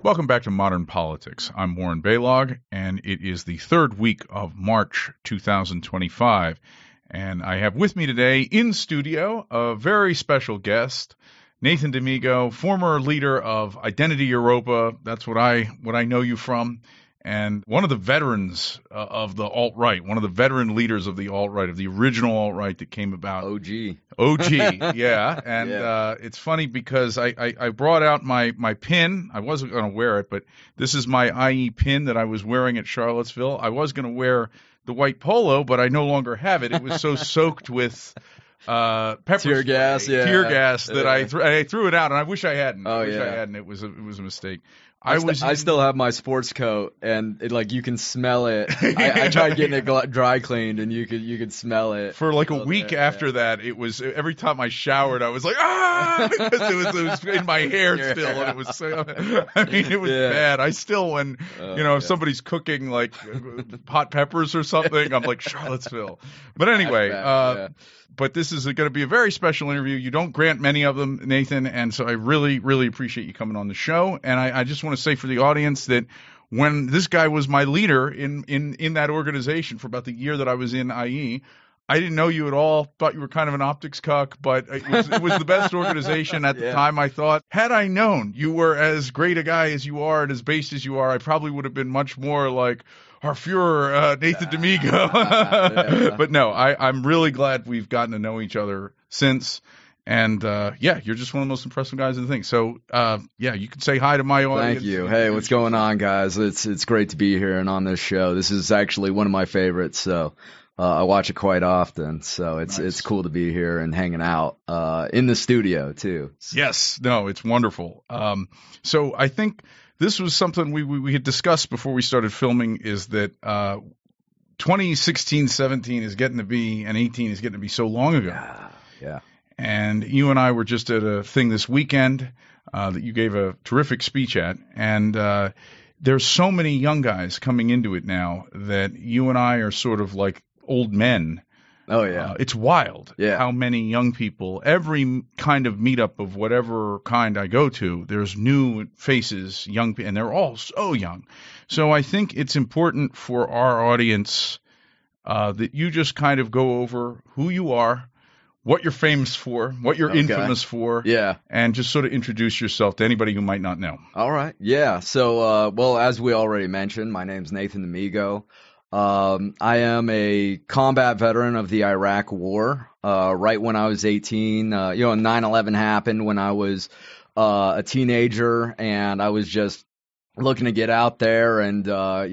Welcome back to Modern Politics. I'm Warren Baylog, and it is the third week of March 2025. And I have with me today in studio a very special guest, Nathan D'Amigo, former leader of Identity Europa. That's what I know you from. And one of the veterans of the alt-right, one of the veteran leaders of the alt-right, of the original alt-right that came about. OG, yeah. And it's funny because I brought out my pin. I wasn't going to wear it, but this is my IE pin that I was wearing at Charlottesville. I was going to wear the white polo, but I no longer have it. It was so soaked with pepper tear gas that I threw it out, and I wish I hadn't. I hadn't. It was a mistake. I still have my sports coat, and you can smell it. I tried getting it dry cleaned, and you could smell it. For like a week after that, it was every time I showered, I was like, because it was in my hair still, and it was it was bad. I still, when if somebody's cooking like hot peppers or something, I'm like Charlottesville. But anyway, but this is going to be a very special interview. You don't grant many of them, Nathan, and so I really, really appreciate you coming on the show. And I just want to say for the audience that when this guy was my leader in that organization for about the year that I was in IE, I didn't know you at all. Thought you were kind of an optics cuck, but it was the best organization at the time. I thought, had I known you were as great a guy as you are and as based as you are, I probably would have been much more like our Fuhrer, Nathan D'Amigo. But no, I'm really glad we've gotten to know each other since. And you're just one of the most impressive guys in the thing. So you can say hi to my audience. Thank you. Hey, what's going on, guys? It's great to be here and on this show. This is actually one of my favorites. So I watch it quite often. So it's cool to be here and hanging out in the studio too. Yes, no, it's wonderful. So I think this was something we had discussed before we started filming, is that 2016, 17 is getting to be, and 18 is getting to be so long ago. Yeah. And you and I were just at a thing this weekend that you gave a terrific speech at, and there's so many young guys coming into it now that you and I are sort of like old men. Oh, yeah. It's wild how many young people, every kind of meetup of whatever kind I go to, there's new faces, young people, and they're all so young. So I think it's important for our audience that you just kind of go over who you are, what you're famous for, what you're infamous for, and just sort of introduce yourself to anybody who might not know. All right. Yeah. So, as we already mentioned, my name's Nathan D'Amigo. I am a combat veteran of the Iraq War. Right when I was 18, 9/11 happened when I was a teenager, and I was just looking to get out there and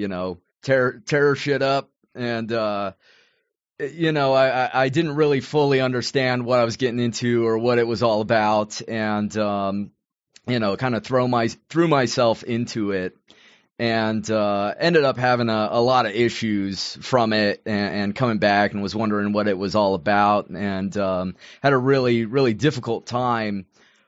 tear shit up. And I didn't really fully understand what I was getting into or what it was all about, and kind of threw myself into it. And ended up having a lot of issues from it, and coming back and was wondering what it was all about, and had a really, really difficult time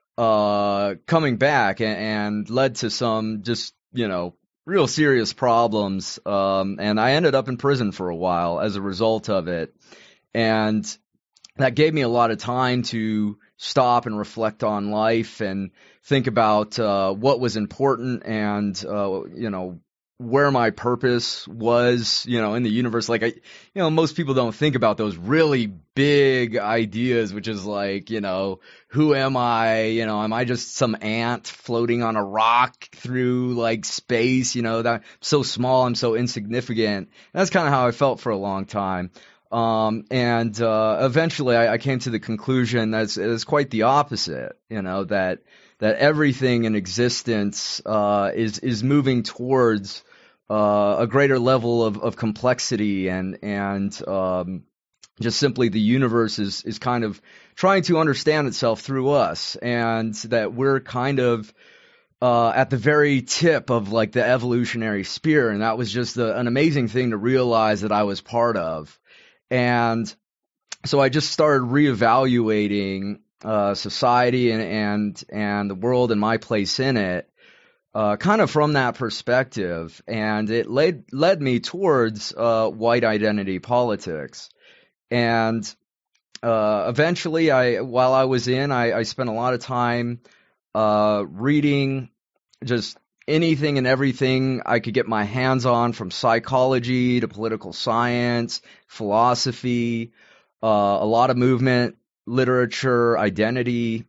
coming back, and led to some just, real serious problems. And I ended up in prison for a while as a result of it. And that gave me a lot of time to stop and reflect on life and think about what was important and where my purpose was, in the universe. Like most people don't think about those really big ideas, which is like, who am I? Am I just some ant floating on a rock through like space? That I'm so small, I'm so insignificant. And that's kind of how I felt for a long time. And eventually I came to the conclusion that it's quite the opposite, that everything in existence is moving towards a greater level of complexity, and just simply the universe is kind of trying to understand itself through us, and that we're kind of at the very tip of like the evolutionary spear. And that was just an amazing thing to realize that I was part of. And so I just started reevaluating society and the world and my place in it, kind of from that perspective. And it led me towards white identity politics. And eventually, while I was in, I spent a lot of time reading just anything and everything I could get my hands on, from psychology to political science, philosophy, a lot of movement, literature, identity.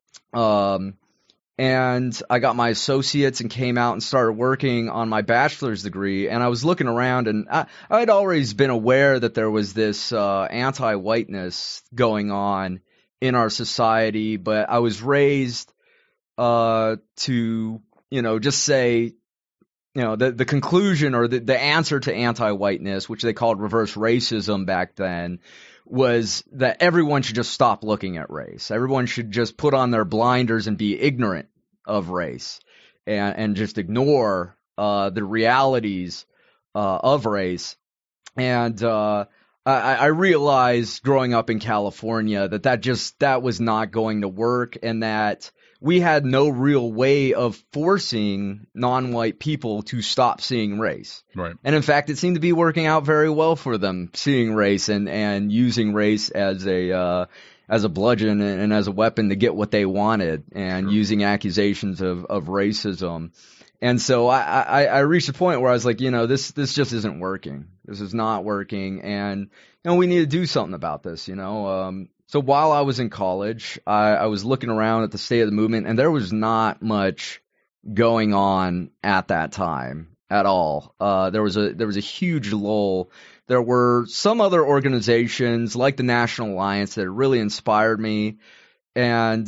And I got my associates and came out and started working on my bachelor's degree. And I was looking around, and I'd always been aware that there was this anti-whiteness going on in our society, but I was raised to, just say, the conclusion or the answer to anti-whiteness, which they called reverse racism back then, was that everyone should just stop looking at race. Everyone should just put on their blinders and be ignorant of race and just ignore the realities of race. And I realized growing up in California that was not going to work, and that we had no real way of forcing non-white people to stop seeing race. Right. And in fact, it seemed to be working out very well for them, seeing race and using race as a bludgeon and as a weapon to get what they wanted, and using accusations of racism. And so I reached a point where I was like, this just isn't working. This is not working, and we need to do something about this. So while I was in college, I was looking around at the state of the movement, and there was not much going on at that time at all. There was a huge lull. There were some other organizations like the National Alliance that really inspired me, and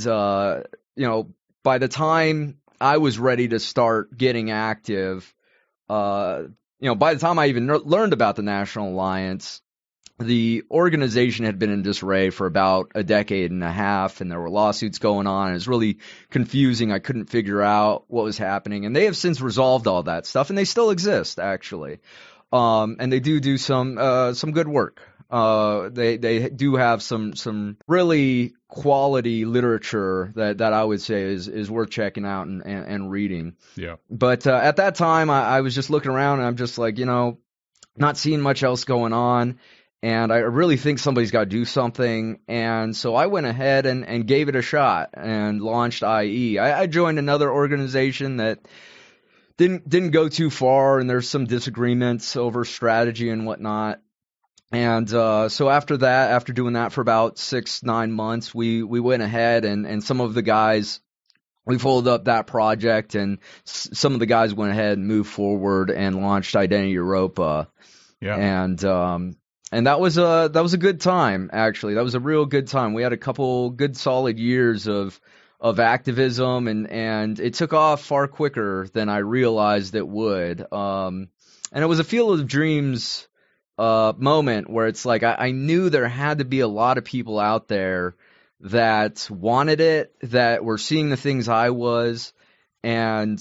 by the time I was ready to start getting active, by the time I even learned about the National Alliance, the organization had been in disarray for about a decade and a half, and there were lawsuits going on. It was really confusing. I couldn't figure out what was happening, and they have since resolved all that stuff, and they still exist, actually. And they do some good work. They do have some really quality literature that I would say is worth checking out and reading. Yeah. But at that time, I was just looking around, and I'm just like, not seeing much else going on. And I really think somebody's got to do something. And so I went ahead and gave it a shot and launched IE. I joined another organization that didn't go too far, and there's some disagreements over strategy and whatnot. And so after doing that for about 6-9 months, we went ahead and some of the guys, we followed up that project, and some of the guys went ahead and moved forward and launched Identity Europa. Yeah. And that was a good time, actually. That was a real good time. We had a couple good solid years of activism, and it took off far quicker than I realized it would. And it was a Field of Dreams moment where it's like I knew there had to be a lot of people out there that wanted it, that were seeing the things I was, and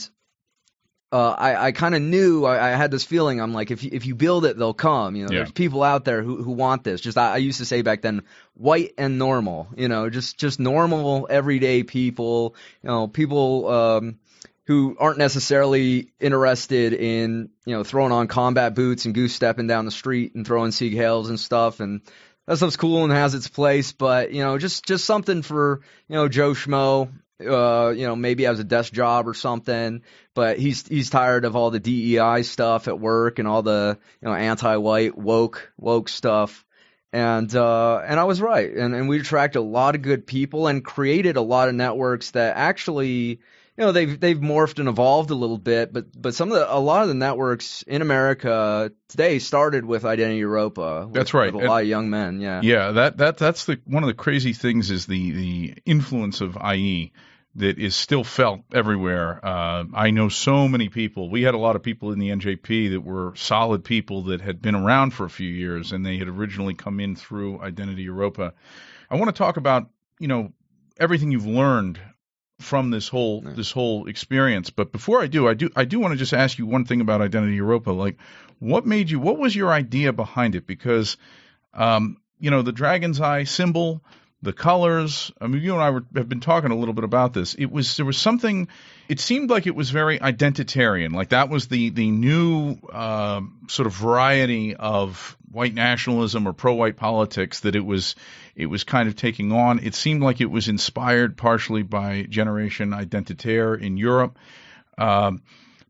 I kind of knew, I had this feeling, I'm like, if you build it, they'll come. There's people out there who want this. Just I used to say back then, white and normal. Just normal, everyday people. People who aren't necessarily interested in throwing on combat boots and goose stepping down the street and throwing Sieg Heils and stuff. And that stuff's cool and has its place, but just something for Joe Schmo. Maybe has a desk job or something, but he's tired of all the DEI stuff at work and all the anti-white woke stuff, and I was right, and we attracted a lot of good people and created a lot of networks that actually they've morphed and evolved a little bit, but a lot of the networks in America today started with Identity Europa. That's right. With a lot of young men. Yeah. Yeah. That's one of the crazy things is the influence of IE that is still felt everywhere. I know so many people. We had a lot of people in the NJP that were solid people that had been around for a few years, and they had originally come in through Identity Europa. I want to talk about everything you've learned from this whole experience. But before I do want to just ask you one thing about Identity Europa. Like, what was your idea behind it? Because, the dragon's eye symbol, the colors, I mean, you and I have been talking a little bit about this. There was something, it seemed like it was very identitarian. Like that was the new sort of variety of white nationalism or pro-white politics that it was kind of taking on. It seemed like it was inspired partially by Generation Identitaire in Europe.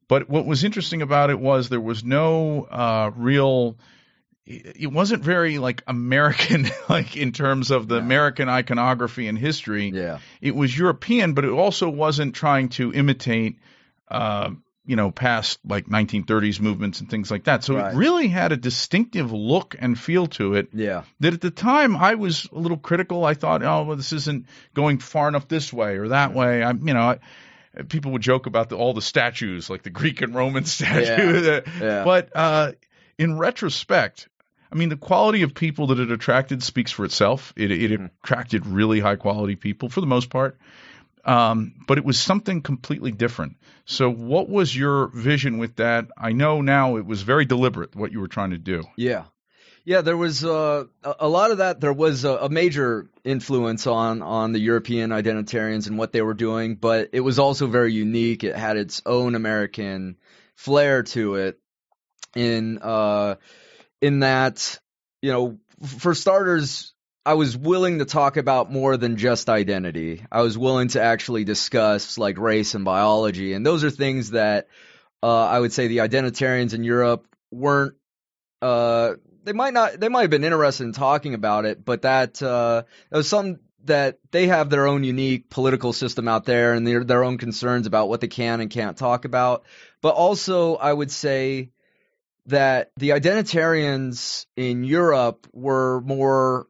But what was interesting about it was there was no real. It wasn't very like American, like in terms of the American iconography and history. Yeah. It was European, but it also wasn't trying to imitate, past like 1930s movements and things like that. So it really had a distinctive look and feel to it. Yeah. That at the time I was a little critical. I thought, oh, well, this isn't going far enough this way or that way. People would joke about all the statues, like the Greek and Roman statue. Yeah. But in retrospect, I mean, the quality of people that it attracted speaks for itself. It attracted really high quality people for the most part. But it was something completely different. So what was your vision with that? I know now it was very deliberate what you were trying to do. Yeah. Yeah, there was a lot of that. There was a major influence on the European identitarians and what they were doing, but it was also very unique. It had its own American flair to it in that, for starters, I was willing to talk about more than just identity. I was willing to actually discuss like race and biology, and those are things that I would say the identitarians in Europe weren't. They might have been interested in talking about it, but that was something that they have their own unique political system out there, and their own concerns about what they can and can't talk about. But also, I would say that the identitarians in Europe were more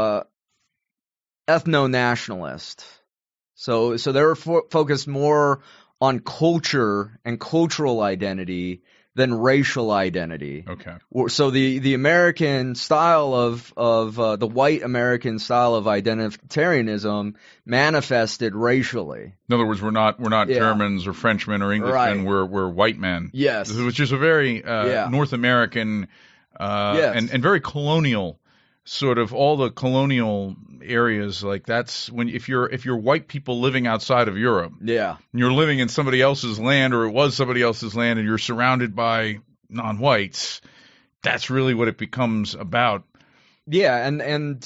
ethno-nationalist. So they were focused more on culture and cultural identity than racial identity. Okay. So the American style of the white American style of identitarianism manifested racially. In other words, we're not Germans or Frenchmen or Englishmen. We're white men. Yes. Which is a very North American and very colonial sort of all the colonial areas. Like that's if you're white people living outside of Europe. Yeah. And you're living in somebody else's land, or it was somebody else's land, and you're surrounded by non-whites. That's really what it becomes about. Yeah, and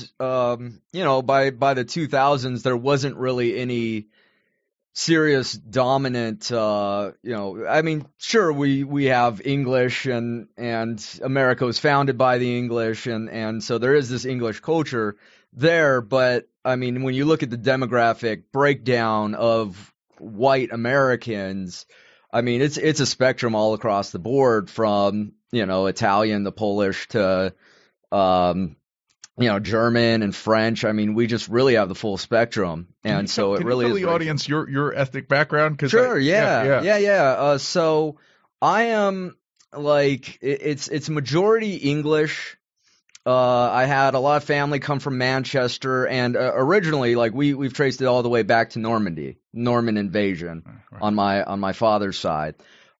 by the 2000s there wasn't really any serious dominant I mean, sure, we have English and America was founded by the English and so there is this English culture there, but I mean, when you look at the demographic breakdown of white Americans, I mean, it's a spectrum all across the board from, Italian to Polish to German and French. I mean, we just really have the full spectrum, and so it really is. Can you tell the audience your ethnic background? Sure, yeah. So I am like it's majority English. I had a lot of family come from Manchester, and originally, like we've traced it all the way back to Normandy, Norman invasion on my father's side.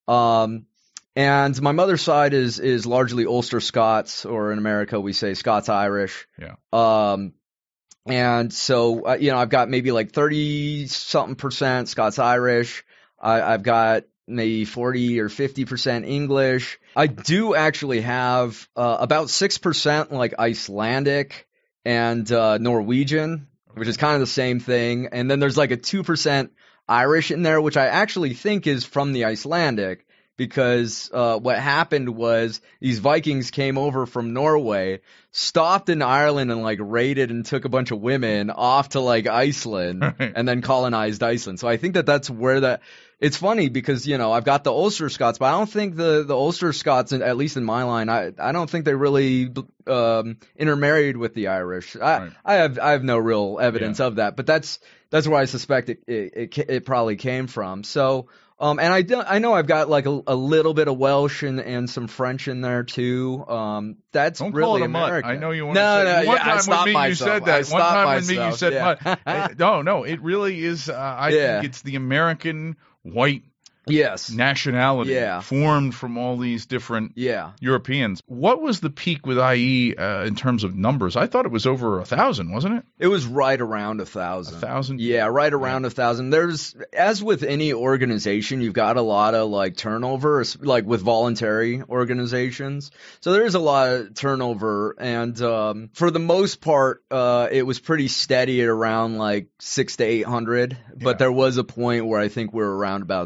And my mother's side is largely Ulster Scots, or in America we say Scots Irish. Yeah. And so I've got maybe like 30-something% Scots Irish. I've got maybe 40 or 50% English. I do actually have about 6% like Icelandic and Norwegian, which is kind of the same thing. And then there's like a 2% Irish in there, which I actually think is from the Icelandic. Because what happened was these Vikings came over from Norway, stopped in Ireland and like raided and took a bunch of women off to like Iceland and then colonized Iceland. So I think that's where it's funny because, I've got the Ulster Scots, but I don't think the Ulster Scots, at least in my line, I don't think they really intermarried with the Irish. I have no real evidence of that, but that's where I suspect it probably came from. So. And I know I've got like a little bit of Welsh and some French in there too. That's Don't really call it a American. mutt. I know you want to say. One time with me you said that. One time with me you said mutt. No, it really is. I think it's the American white nationality formed from all these different Europeans. What was the peak with IE in terms of numbers? I thought it was over 1,000, wasn't it? It was right around 1,000. 1,000? Yeah, right around 1,000. There's, as with any organization, you've got a lot of like turnover, like with voluntary organizations. So there's a lot of turnover, and for the most part, it was pretty steady at around like 600 to 800. But there was a point where I think we were around about 1,000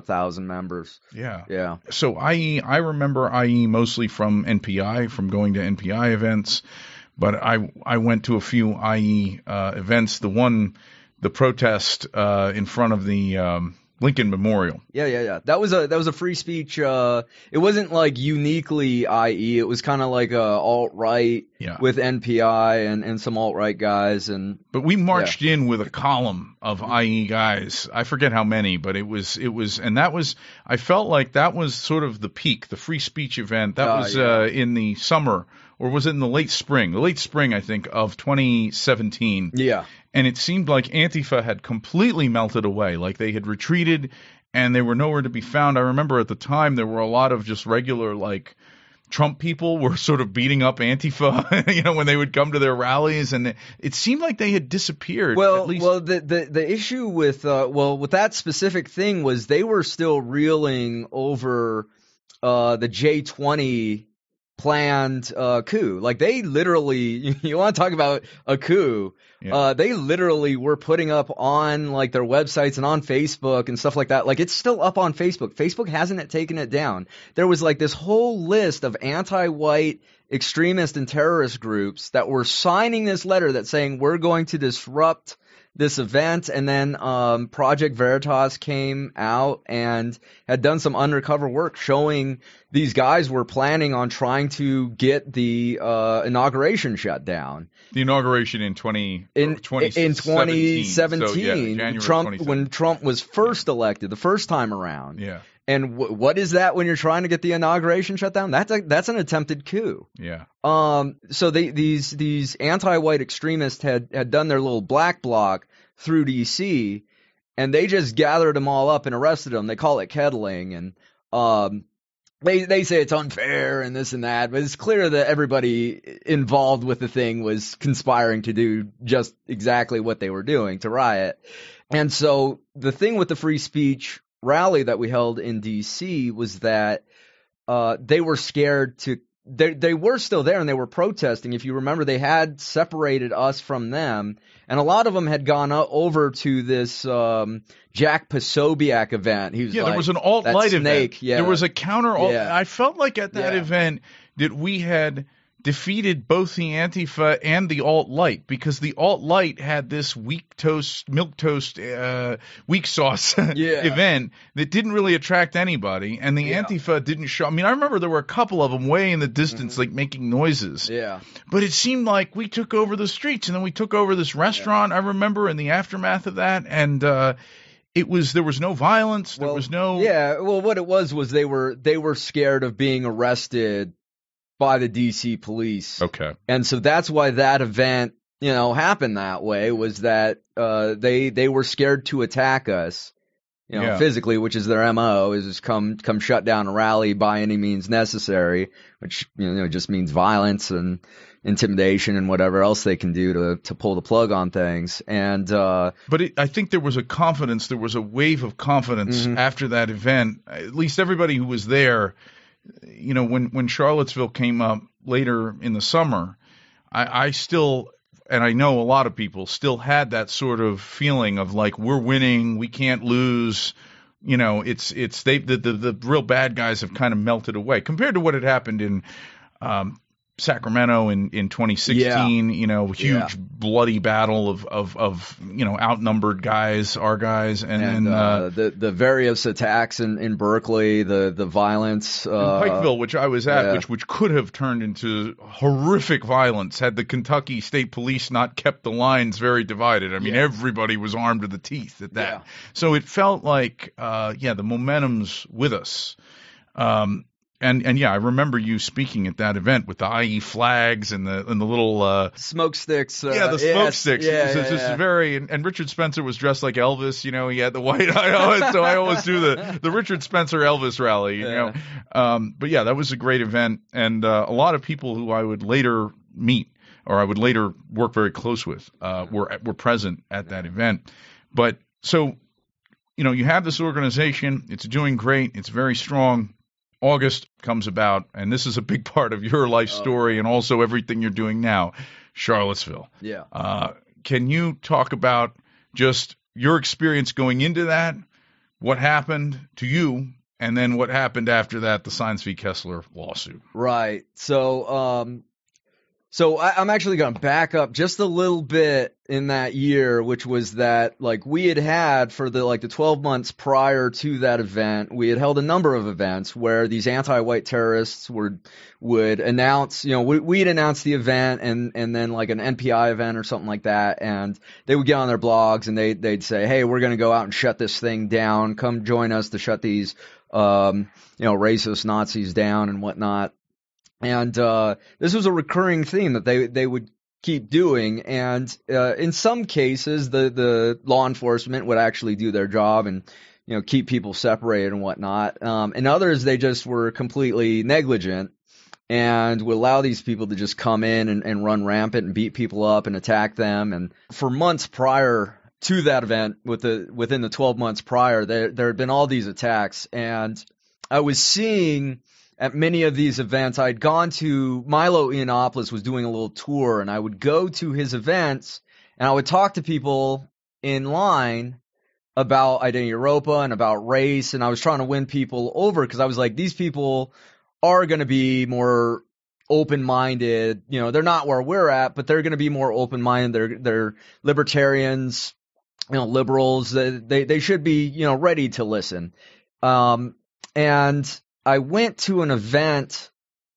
2,000 members. Yeah. So I remember IE mostly from NPI, from going to NPI events, but I went to a few IE events. The protest in front of the Lincoln Memorial. Yeah. That was a free speech. It wasn't like uniquely IE. It was kind of like a alt-right with NPI and some alt-right guys. But we marched in with a column of IE guys. I forget how many, but it was, and that was, I felt like that was sort of the peak, the free speech event. That was in the summer, or was it in the late spring? The late spring, I think, of 2017. Yeah. And it seemed like Antifa had completely melted away, like they had retreated and they were nowhere to be found. I remember at the time there were a lot of just regular, like, Trump people were sort of beating up Antifa, when they would come to their rallies, and it seemed like they had disappeared. Well, the issue with that specific thing was they were still reeling over the J20 planned coup. Like, they literally, you want to talk about a coup? They literally were putting up on like their websites and on Facebook and stuff like that. Like, it's still up on Facebook. Facebook hasn't taken it down. There was like this whole list of anti-white extremist and terrorist groups that were signing this letter that's saying we're going to disrupt this event. And then Project Veritas came out and had done some undercover work showing these guys were planning on trying to get the inauguration shut down. The inauguration in 2017. So, January Trump, when Trump was first elected, the first time around. Yeah. And what is that when you're trying to get the inauguration shut down? That's an attempted coup. Yeah. So these anti-white extremists had done their little black bloc through DC, and they just gathered them all up and arrested them. They call it kettling, and they say it's unfair and this and that, but it's clear that everybody involved with the thing was conspiring to do just exactly what they were doing, to riot. And so the thing with the free speech rally that we held in DC was that they were scared to they were still there and they were protesting. If you remember, they had separated us from them, and a lot of them had gone over to this Jack Posobiec event. He was there was an alt-light event. Yeah. There was a counter-alt. Yeah. I felt like at that event that we had defeated both the Antifa and the alt-light, because the alt-light had this milk toast, weak sauce event that didn't really attract anybody, and the Antifa didn't show. I mean, I remember there were a couple of them way in the distance, like making noises. Yeah. But it seemed like we took over the streets, and then we took over this restaurant. I remember in the aftermath of that, and there was no violence. There was no. Yeah. Well, what it was they were scared of being arrested by the DC police. Okay. And so that's why that event, happened that way, was that they were scared to attack us, physically, which is their MO, is just come shut down a rally by any means necessary, which just means violence and intimidation and whatever else they can do to pull the plug on things. And but I think there was a wave of confidence after that event. At least everybody who was there. When Charlottesville came up later in the summer, I still, and I know a lot of people still had that sort of feeling of like, we're winning, we can't lose. The real bad guys have kind of melted away compared to what had happened in Sacramento in 2016, huge bloody battle of outnumbered guys, our guys, and the various attacks in Berkeley, the violence in Pikeville, which I was at, which could have turned into horrific violence had the Kentucky State Police not kept the lines very divided. I mean, everybody was armed to the teeth at that. So it felt like the momentum's with us. And I remember you speaking at that event with the IE flags and the little smoke sticks. The smoke sticks. It was just very. And Richard Spencer was dressed like Elvis. He had the white. So I always do the Richard Spencer Elvis rally. But that was a great event, and a lot of people who I would later meet or I would later work very close with were present at that event. But so you have this organization. It's doing great. It's very strong. August comes about, and this is a big part of your life story and also everything you're doing now, Charlottesville. Yeah. Can you talk about just your experience going into that, what happened to you, and then what happened after that, the Saenz v. Kessler lawsuit. Right. So I'm actually going to back up just a little bit in that year, which was that like we had for the 12 months prior to that event, we had held a number of events where these anti-white terrorists would announce, we'd announce the event and then like an NPI event or something like that, and they would get on their blogs and they'd say, hey, we're going to go out and shut this thing down. Come join us to shut these racist Nazis down and whatnot. And this was a recurring theme that they would keep doing. And in some cases, the law enforcement would actually do their job and keep people separated and whatnot. In others, they just were completely negligent and would allow these people to just come in and run rampant and beat people up and attack them. And for months prior to that event, within the 12 months prior, there had been all these attacks. And I was seeing at many of these events, I'd gone to Milo Yiannopoulos was doing a little tour, and I would go to his events and I would talk to people in line about Identity Europa and about race, and I was trying to win people over because I was like, these people are going to be more open-minded. They're not where we're at, but they're going to be more open-minded. They're libertarians, liberals. They should be, ready to listen. And I went to an event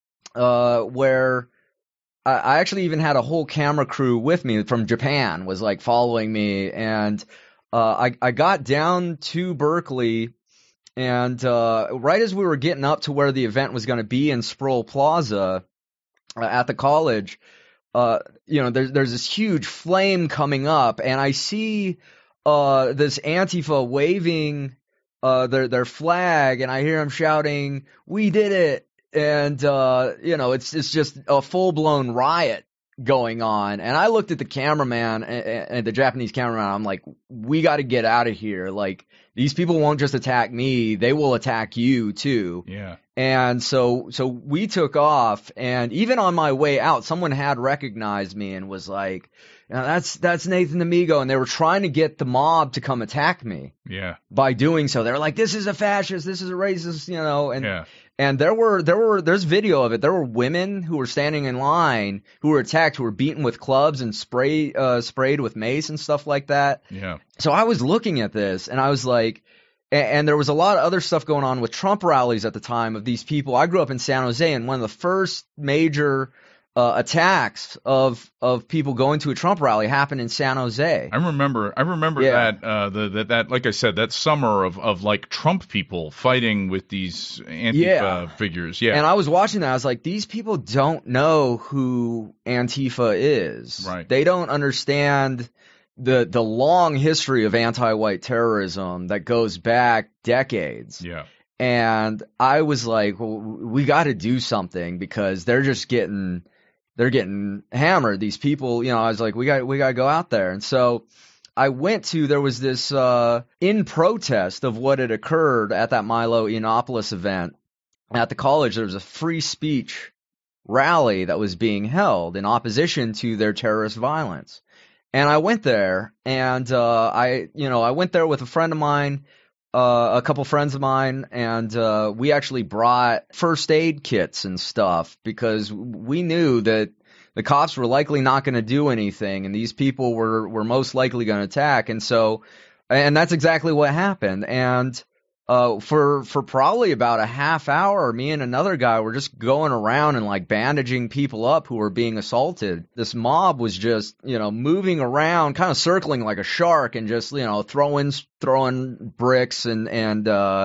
where I actually even had a whole camera crew with me from Japan, was like following me, and I got down to Berkeley, and right as we were getting up to where the event was going to be in Sproul Plaza at the college, there's this huge flame coming up, and I see this Antifa waving their flag, and I hear them shouting, "We did it!" And it's just a full blown riot going on. And I looked at the cameraman and the Japanese cameraman. I'm like, we got to get out of here. Like, these people won't just attack me; they will attack you too. Yeah. And so we took off, and even on my way out, someone had recognized me and was like, that's Nathan Amigo, and they were trying to get the mob to come attack me. Yeah. By doing so, they were like, "This is a fascist, this is a racist," and yeah. And there's video of it. There were women who were standing in line who were attacked, who were beaten with clubs and sprayed with mace and stuff like that. Yeah. So I was looking at this, and I was like. And there was a lot of other stuff going on with Trump rallies at the time of these people. I grew up in San Jose, and one of the first major attacks of people going to a Trump rally happened in San Jose. I remember that like I said, that summer of like Trump people fighting with these Antifa figures. Yeah. And I was watching that. I was like, these people don't know who Antifa is. Right. They don't understand the long history of anti-white terrorism that goes back decades. Yeah. And I was like, well, we got to do something because they're getting hammered. These people, I was like, we got to go out there. And so I went to, there was this, in protest of what had occurred at that Milo Yiannopoulos event at the college, there was a free speech rally that was being held in opposition to their terrorist violence. And I went there, and I went there with a friend of mine, a couple friends of mine, and we actually brought first aid kits and stuff because we knew that the cops were likely not going to do anything, and these people were most likely going to attack. And that's exactly what happened. And for probably about a half hour, me and another guy were just going around and like bandaging people up who were being assaulted. This mob was just, moving around, kind of circling like a shark and just, throwing bricks and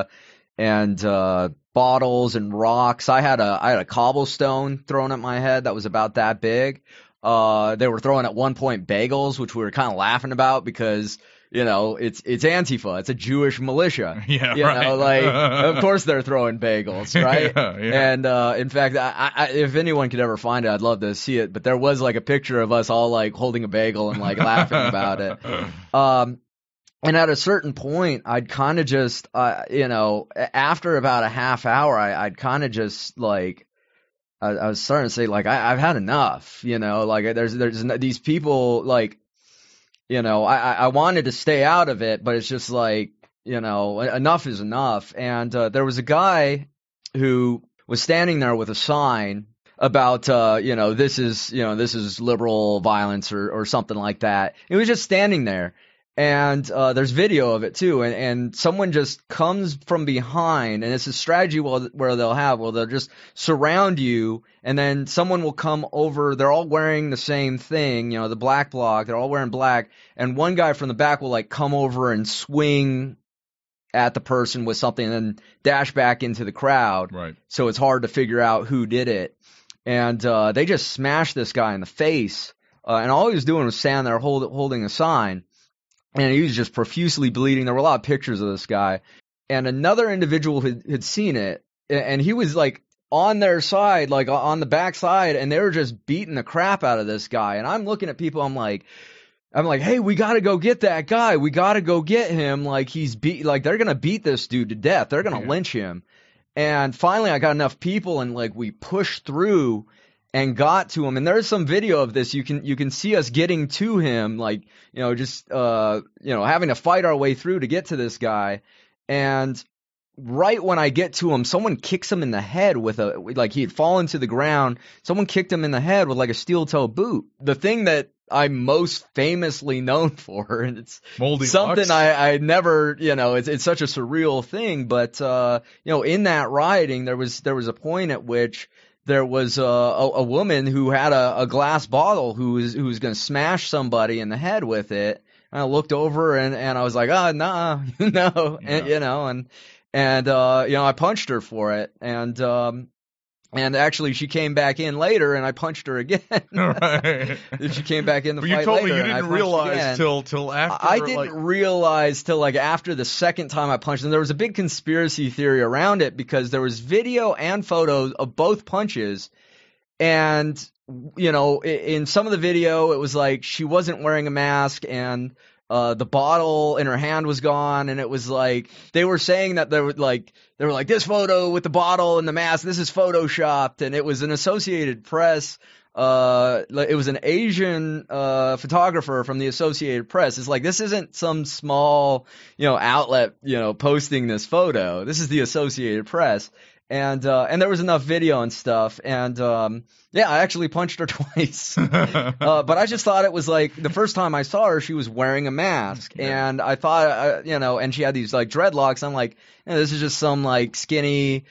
bottles and rocks. I had a cobblestone thrown at my head that was about that big. They were throwing at one point bagels, which we were kind of laughing about because it's Antifa. It's a Jewish militia. Yeah, right. Of course they're throwing bagels, right? Yeah. And in fact, I if anyone could ever find it, I'd love to see it. But there was like a picture of us all like holding a bagel and like laughing about it. And at a certain point, I'd kind of just, after about a half hour, I'd kind of just like. I was starting to say like I've had enough, like there's these people like. I wanted to stay out of it, but it's just like enough is enough. And there was a guy who was standing there with a sign about, this is liberal violence or something like that. He was just standing there. And there's video of it too, and someone just comes from behind, and it's a strategy where they'll just surround you, and then someone will come over. They're all wearing the same thing, the black bloc. They're all wearing black, and one guy from the back will like come over and swing at the person with something, and then dash back into the crowd. Right. So it's hard to figure out who did it, and they just smashed this guy in the face, and all he was doing was standing there holding a sign. And he was just profusely bleeding. There were a lot of pictures of this guy. And another individual had seen it. And he was like on their side, like on the back side. And they were just beating the crap out of this guy. And I'm looking at people. I'm like, hey, we got to go get that guy. We got to go get him. Like they're going to beat this dude to death. They're going to lynch him. And finally I got enough people and like we pushed through and got to him, and there's some video of this. You can see us getting to him, like having to fight our way through to get to this guy. And right when I get to him, someone kicks him in the head with he had fallen to the ground. Someone kicked him in the head with like a steel toe boot. The thing that I'm most famously known for, and it's Moldy something Lux. I never, it's such a surreal thing. But in that rioting, there was a point at which there was a woman who had a glass bottle who was going to smash somebody in the head with it. And I looked over and I was like, oh, nah, no, yeah. and I punched her for it. And actually, she came back in later, and I punched her again. Right. She came back in the but fight you told later, me you didn't realize till after. I didn't realize till like after the second time I punched. And there was a big conspiracy theory around it because there was video and photos of both punches. And, in some of the video, it was like she wasn't wearing a mask and the bottle in her hand was gone, and it was like they were saying that they were like this photo with the bottle and the mask, this is photoshopped, and it was an Associated Press. It was an Asian photographer from the Associated Press. It's like this isn't some small outlet posting this photo. This is the Associated Press. And there was enough video and stuff, and I actually punched her twice. But I just thought it was like the first time I saw her, she was wearing a mask, and I thought, and she had these like dreadlocks. I'm like, this is just some like skinny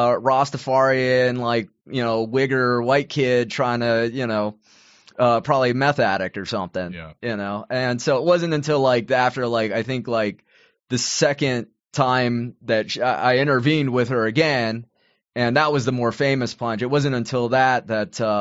Rastafarian wigger white kid trying to probably a meth addict or something. Yeah. And so it wasn't until like after like I think like the second time that I intervened with her again, and that was the more famous punch. It wasn't until that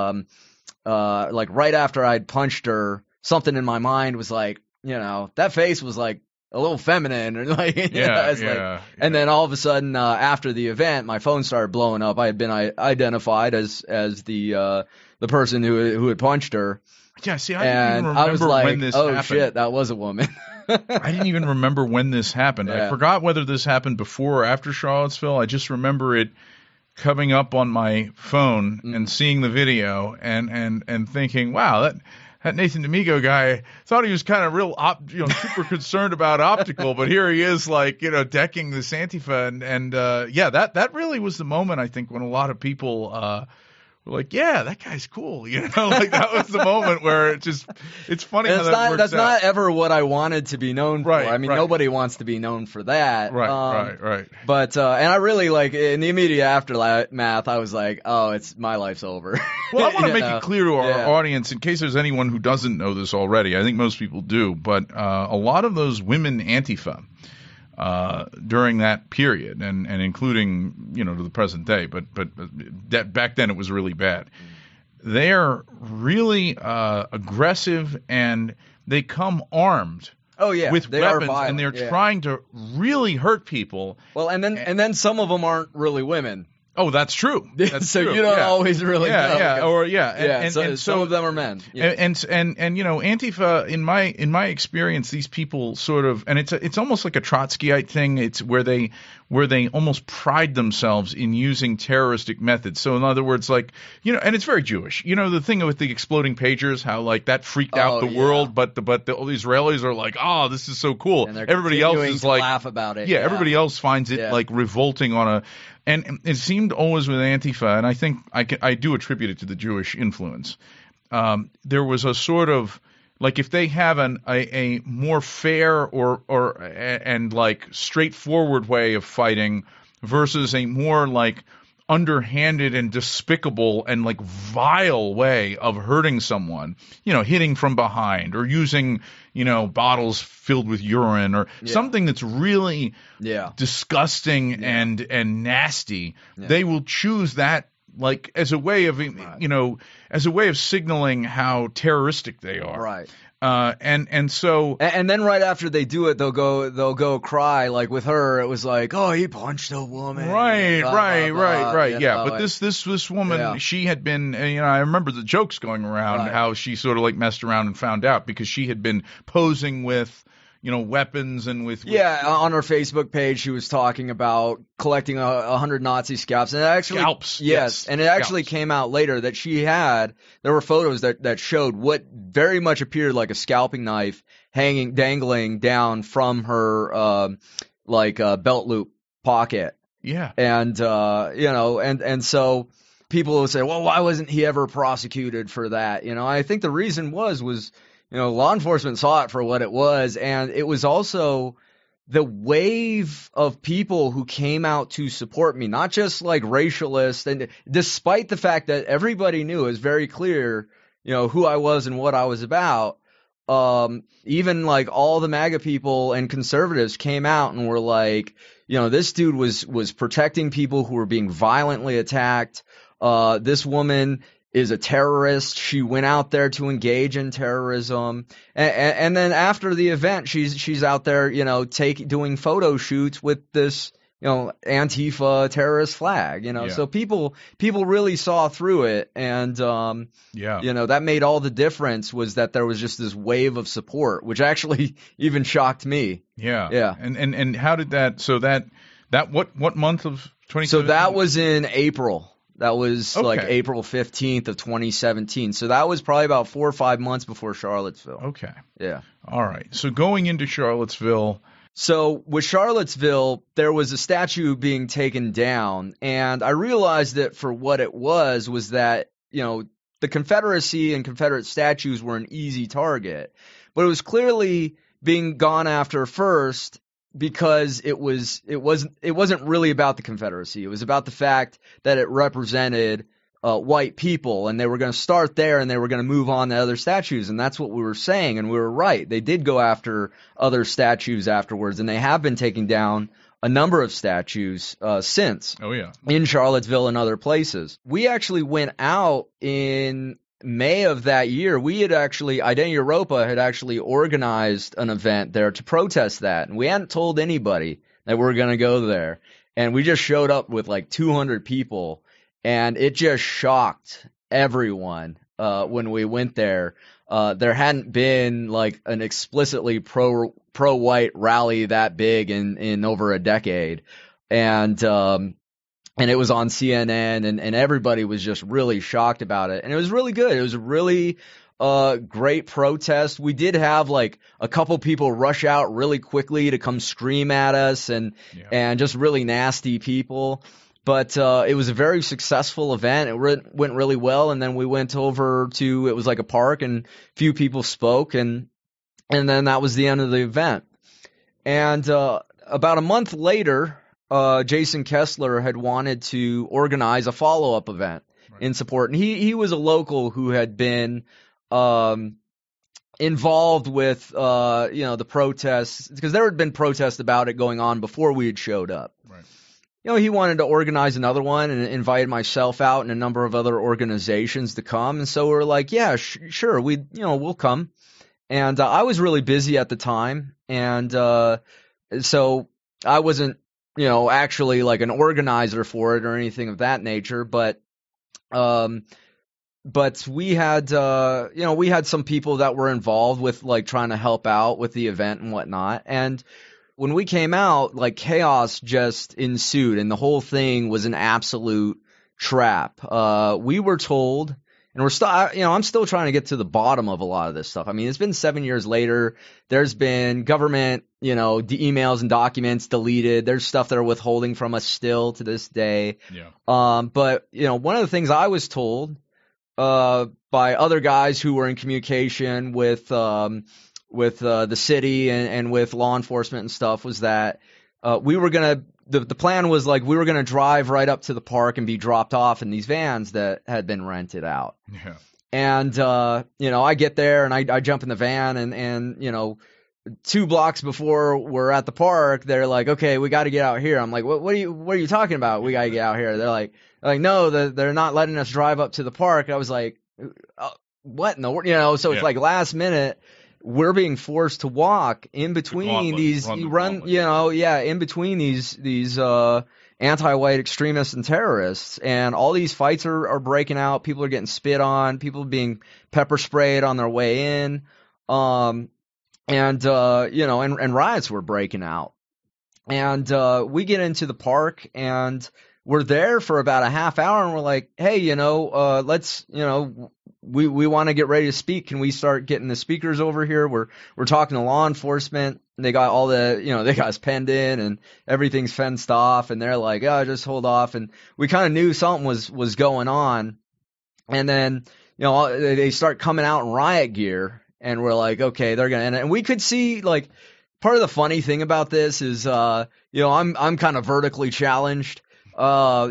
like right after I'd punched her, something in my mind was like, that face was like a little feminine, or like, and then all of a sudden after the event, my phone started blowing up. I had been identified as the person who had punched her. Yeah, see, I didn't even remember when this happened. Oh shit, that was a woman. I didn't even remember when this happened. Yeah. I forgot whether this happened before or after Charlottesville. I just remember it coming up on my phone and seeing the video and thinking, wow, that Nathan D'Amico guy thought he was kind of real, super concerned about optical, but here he is, like, decking this Antifa, and that really was the moment, I think, when a lot of people were like, yeah, that guy's cool, like that was the moment where it's funny how that works that's out. not ever what I wanted to be known for. I mean, nobody wants to be known for that. Right. But and I really, like, in the immediate aftermath, I was like, oh, my life's over. Well, I want to make it clear to our audience, in case there's anyone who doesn't know this already. I think most people do, but a lot of those women Antifa during that period, and including to the present day, but that back then it was really bad. They are really aggressive, and they come armed. Oh yeah, with they weapons, are violent, and they're trying to really hurt people. Well, and then some of them aren't really women. Oh, that's true. That's so true. you don't always really know. And some of them are men. Yeah. And Antifa, in my experience, these people sort of, and it's almost like a Trotskyite thing. It's where they almost pride themselves in using terroristic methods. So in other words, like, and it's very Jewish. The thing with the exploding pagers, how like that freaked out the world, but the Israelis are like, oh, this is so cool. And everybody else is like, laugh about it. Yeah, everybody else finds it like revolting and it seemed always with Antifa, and I think I do attribute it to the Jewish influence. There was a sort of, like, if they have a more fair and like straightforward way of fighting versus a more like underhanded and despicable and like vile way of hurting someone, hitting from behind or using, bottles filled with urine or something that's really disgusting and nasty, they will choose that like as a way of, as a way of signaling how terroristic they are. Right. And so then right after they do it, they'll go cry. Like with her, it was like, oh, he punched a woman. Right. Yeah. But this woman, she had been, I remember the jokes going around how she sort of like messed around and found out because she had been posing with, weapons and with on her Facebook page, she was talking about collecting 100 Nazi scalps, and it actually scalps. Yes, and it actually came out later that there were photos that showed what very much appeared like a scalping knife dangling down from her belt loop pocket. Yeah, and and so people will say, well, why wasn't he ever prosecuted for that? I think the reason was. Law enforcement saw it for what it was, and it was also the wave of people who came out to support me, not just like racialists, and despite the fact that everybody knew, it was very clear, who I was and what I was about, even like all the MAGA people and conservatives came out and were like, this dude was protecting people who were being violently attacked. This woman is a terrorist. She went out there to engage in terrorism, and then after the event, she's out there, doing photo shoots with this, Antifa terrorist flag, So people really saw through it, and that made all the difference. Was that there was just this wave of support, which actually even shocked me. Yeah. And how did that? So that what month of 2017? So that was in April. That was like April 15th of 2017. So that was probably about 4 or 5 months before Charlottesville. Okay. Yeah. All right. So going into Charlottesville. So with Charlottesville, there was a statue being taken down, and I realized that for what it was that, the Confederacy and Confederate statues were an easy target, but it was clearly being gone after first because it wasn't really about the Confederacy. It was about the fact that it represented white people, and they were going to start there and they were going to move on to other statues, and that's what we were saying, and we were right. They did go after other statues afterwards, and they have been taking down a number of statues since. Oh yeah, in Charlottesville and other places. We actually went out in May of that year. We had actually, Identity Europa had actually organized an event there to protest that, and we hadn't told anybody that we were going to go there, and we just showed up with like 200 people, and it just shocked everyone when we went there. There hadn't been like an explicitly pro-white rally that big in over a decade, and it was on CNN, and everybody was just really shocked about it. And it was really good. It was a really great protest. We did have like a couple people rush out really quickly to come scream at us, and just really nasty people. But it was a very successful event. It went really well. And then we went over to, it was like a park, and few people spoke, and then that was the end of the event. And about a month later, Jason Kessler had wanted to organize a follow-up event in support. And he was a local who had been involved with, the protests, because there had been protests about it going on before we had showed up. Right. He wanted to organize another one and invited myself out and a number of other organizations to come. And so we were like, yeah, sure, we'll come. And I was really busy at the time, and so I wasn't actually like an organizer for it or anything of that nature, but we had we had some people that were involved with like trying to help out with the event and whatnot. And when we came out, like chaos just ensued, and the whole thing was an absolute trap. We were told, and we're still, I'm still trying to get to the bottom of a lot of this stuff. I mean, it's been 7 years later. There's been government, emails and documents deleted. There's stuff that are withholding from us still to this day. Yeah. But one of the things I was told by other guys who were in communication with the city and with law enforcement and stuff was that we were gonna. The plan was like we were gonna drive right up to the park and be dropped off in these vans that had been rented out. Yeah. And I get there and I jump in the van and 2 blocks before we're at the park, they're like, okay, we got to get out here. I'm like, what are you talking about? We got to get out here. They're like, no, they're not letting us drive up to the park. I was like, what in the world? So it's like last minute. We're being forced to walk in between in between these anti-white extremists and terrorists, and all these fights are breaking out. People are getting spit on, people being pepper sprayed on their way in, and riots were breaking out. And we get into the park and we're there for about a half hour, and we're like, hey, let's, we want to get ready to speak. Can we start getting the speakers over here? We're talking to law enforcement. And they got all the, they got us penned in and everything's fenced off. And they're like, oh, just hold off. And we kind of knew something was going on. And then, they start coming out in riot gear, and we're like, okay, they're going to, and we could see, like, part of the funny thing about this is, I'm kind of vertically challenged. I'm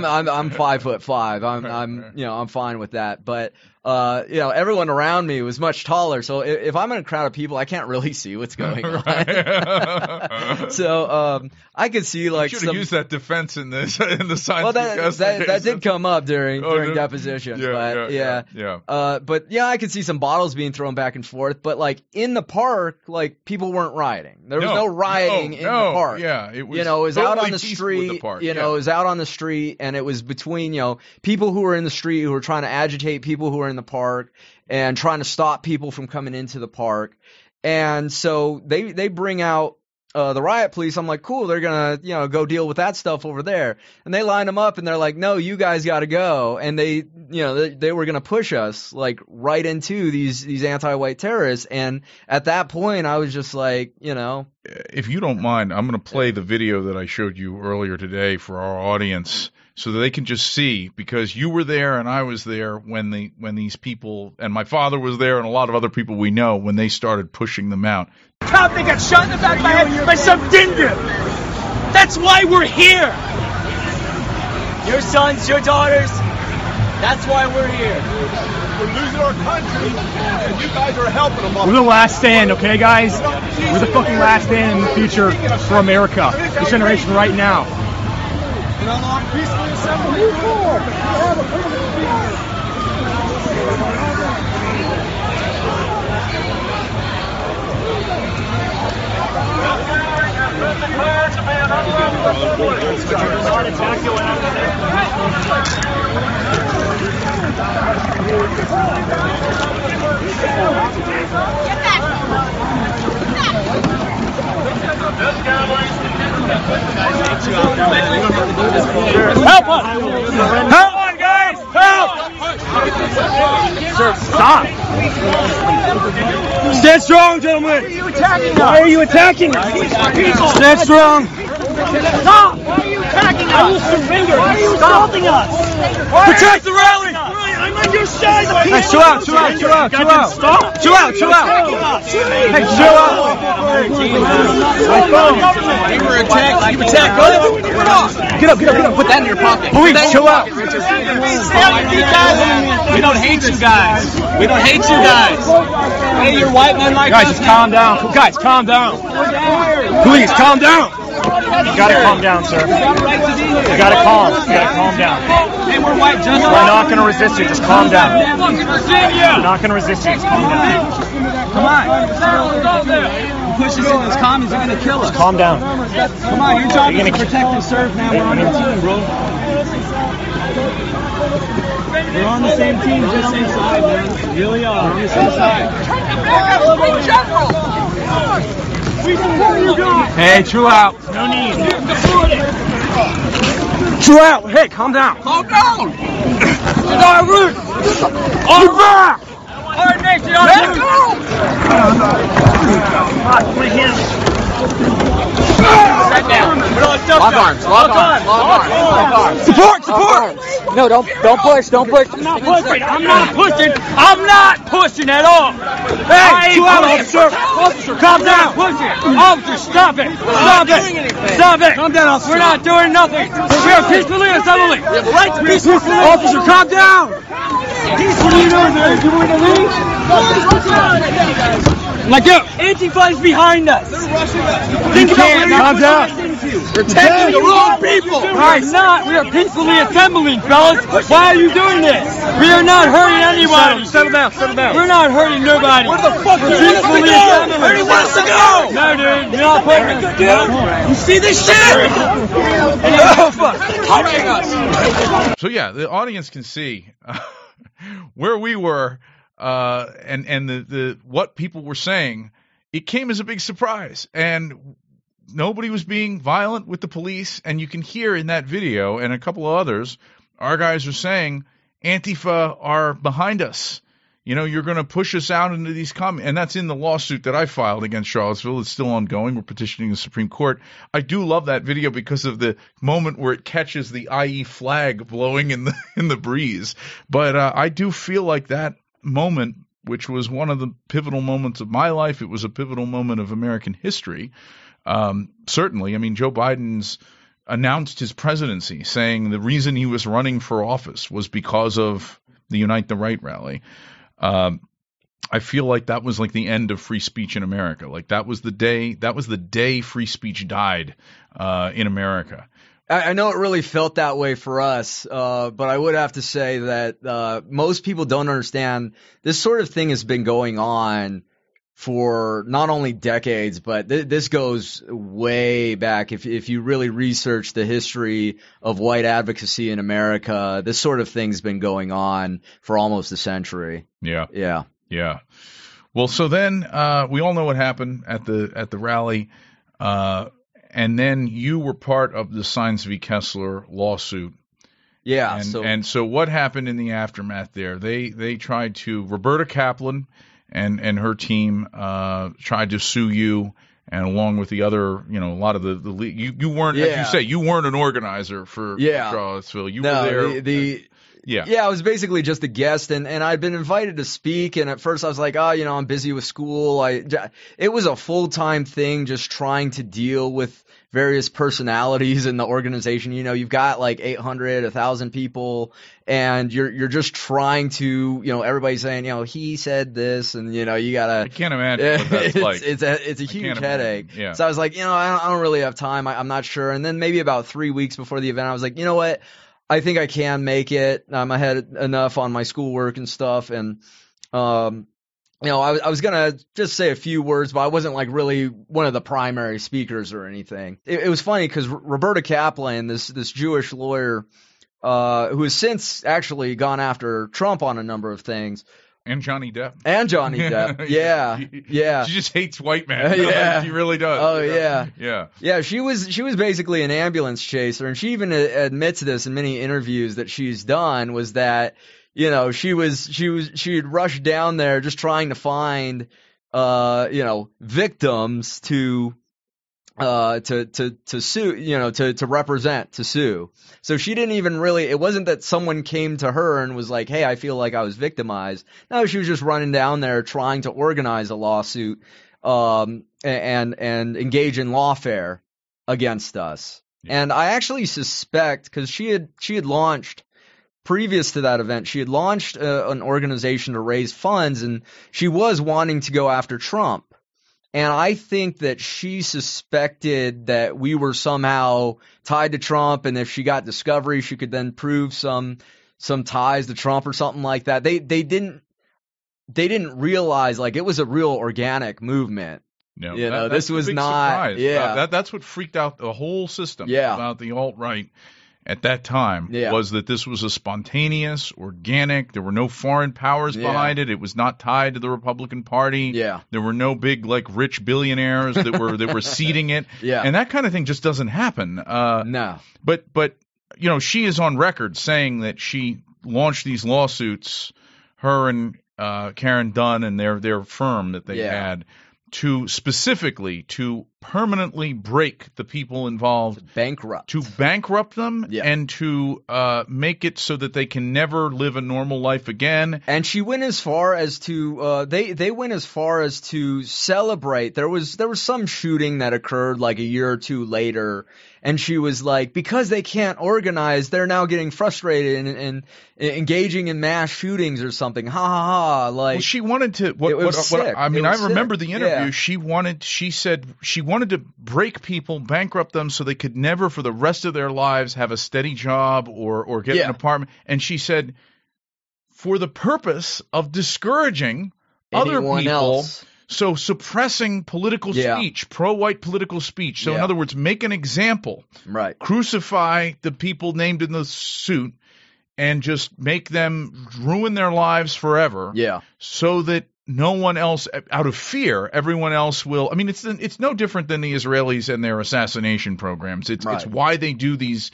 5'5". I'm fine with that. But, everyone around me was much taller. So if I'm in a crowd of people, I can't really see what's going on. So, I could see like you should have used that defense in the science. Well, that did come up during deposition. But I could see some bottles being thrown back and forth. But like in the park, like people weren't rioting. There was no rioting in the park. Yeah, it was. It was totally out on the street. It was out on the street, and it was between people who were in the street who were trying to agitate people who were in the park and trying to stop people from coming into the park. And so they bring out the riot police. I'm like, cool, they're gonna go deal with that stuff over there. And they line them up and they're like, no, you guys got to go. And they were gonna push us like right into these anti-white terrorists. And at that point, I was just like, if you don't mind, I'm gonna play the video that I showed you earlier today for our audience, so that they can just see, because you were there and I was there when these people, and my father was there and a lot of other people we know, when they started pushing them out. Cop that got shot in the back of my head by some dingo. That's why we're here. Your sons, your daughters, that's why we're here. We're losing our country, and you guys are helping them. We're the last stand, okay, guys? We're the fucking last stand in the future for America. This generation right now. Peacefully assemble. Move forward. Help us! Help on, guys! Help! Sir, stop! Stand strong, gentlemen! Why are you attacking us? Why are you attacking us? Stand strong! Stop! Why are you attacking us? I will surrender! Why are you assaulting us? Protect the rally! I'm on your side! Hey, chill out! Stop! Chill out! Hey, chill out! You were attacked. You were attacked. Go ahead. Get up! Put that in your pocket. Please, chill out! We don't hate you guys. Hey, you're white men like us. Guys, calm down. Guys, calm down. Please, calm down. You gotta calm down, sir. You gotta calm down. Hey, we're white gentlemen. We're not gonna resist you. Just calm down. We're not gonna resist you. Just calm down. Come on. Push us in. Those commies are going to kill us. Calm down. Come on, your job is to protect and serve, man. We're on your team, bro. We're on the same team, just same side, man. We really are. On the same side. We support you guys. Hey, true out. No need. True out. Hey, calm down. Calm down. It's our route. All back. Our nation. Let's go. My hands. Lock arms. Support. No, don't push. I'm not pushing at all. Hey, officer, calm down. Officer, stop it. Calm down, officer. We're not doing nothing. We are peacefully assembling. We have a right to be peacefully. Officer, calm down. Peacefully, you want to leave? Like, yo, Antifa is behind us. Think about calm down. You're taking the wrong people. We're not. We are peacefully assembling, fellas. Why are you doing this? We are not hurting anybody. Settle down. We're not hurting nobody. Where the fuck We're peacefully assembling. Where do you want us to go? No, dude. You're not putting us. You see this shit? Oh, fuck. So yeah, the audience can see where we were and the what people were saying. It came as a big surprise, and nobody was being violent with the police. And you can hear in that video and a couple of others, our guys are saying Antifa are behind us. You know, you're going to push us out into these comments. And that's in the lawsuit that I filed against Charlottesville. It's still ongoing. We're petitioning the Supreme Court. I do love that video because of the moment where it catches the IE flag blowing in the breeze. But I do feel like that moment, which was one of the pivotal moments of my life, it was a pivotal moment of American history. Certainly, I mean, Joe Biden's announced his presidency, saying the reason he was running for office was because of the Unite the Right rally. I feel like that was like the end of free speech in America. Like that was the day free speech died in America. I know it really felt that way for us, but I would have to say that most people don't understand this sort of thing has been going on for not only decades, but this goes way back. If you really research the history of white advocacy in America, this sort of thing's been going on for almost a century. Yeah. Well, so then we all know what happened at the rally, and then you were part of the Saenz v. Kessler lawsuit. Yeah. And so what happened in the aftermath there? They tried to Roberta Kaplan and her team tried to sue you, and along with the other, a lot of the you weren't, as you say, you weren't an organizer for Charlottesville. You were there. Yeah, I was basically just a guest, and I'd been invited to speak, and at first I was like, I'm busy with school. It was a full-time thing, just trying to deal with various personalities in the organization. You've got like 800, 1,000 people, and you're just trying to, everybody's saying, he said this, and you gotta. I can't imagine what that's like. It's a huge headache. Yeah. So I was like, I don't really have time. I'm not sure. And then maybe about 3 weeks before the event, I was like, you know what? I think I can make it. I'm ahead enough on my schoolwork and stuff, and I was gonna just say a few words, but I wasn't like really one of the primary speakers or anything. It was funny because Roberta Kaplan, this Jewish lawyer, who has since actually gone after Trump on a number of things. And Johnny Depp. Yeah. She just hates white men. Yeah. She really does. Oh, yeah. Yeah. Yeah, she was basically an ambulance chaser, and she even admits this in many interviews that she's done, was that, she had rushed down there just trying to find, victims to sue, to represent, to sue. So she didn't even really, it wasn't that someone came to her and was like, hey, I feel like I was victimized. No, she was just running down there trying to organize a lawsuit, and engage in lawfare against us. Yeah. And I actually suspect, because she had launched, previous to that event, she had launched an organization to raise funds, and she was wanting to go after Trump. And I think that she suspected that we were somehow tied to Trump, and if she got discovery, she could then prove some ties to Trump or something like that. They didn't. they didn't realize like it was a real organic movement. No, you know, that's this was a big not. Surprise. Yeah, that's what freaked out the whole system. Yeah. About the alt-right at that time was that this was a spontaneous, organic. There were no foreign powers behind it. It was not tied to the Republican Party. Yeah, there were no big like rich billionaires that were seeding it. Yeah, and that kind of thing just doesn't happen. No, but you know, she is on record saying that she launched these lawsuits, her and Karen Dunn and their firm that they had, to specifically to permanently break the people involved, to bankrupt them, and to make it so that they can never live a normal life again. And she went as far as to they went as far as to celebrate. There was some shooting that occurred like a year or two later, and she was like, because they can't organize, they're now getting frustrated and engaging in mass shootings or something. Ha ha ha! Like, well, she wanted to. I mean, I remember the interview. She said she wanted to break people, bankrupt them, so they could never, for the rest of their lives, have a steady job or get an apartment. And she said, for the purpose of discouraging other people else. So suppressing political speech, pro-white political speech. So in other words, make an example. Right. Crucify the people named in the suit and just make them ruin their lives forever. Yeah. So that no one else, out of fear, everyone else will. I mean, it's no different than the Israelis and their assassination programs. It's why they do these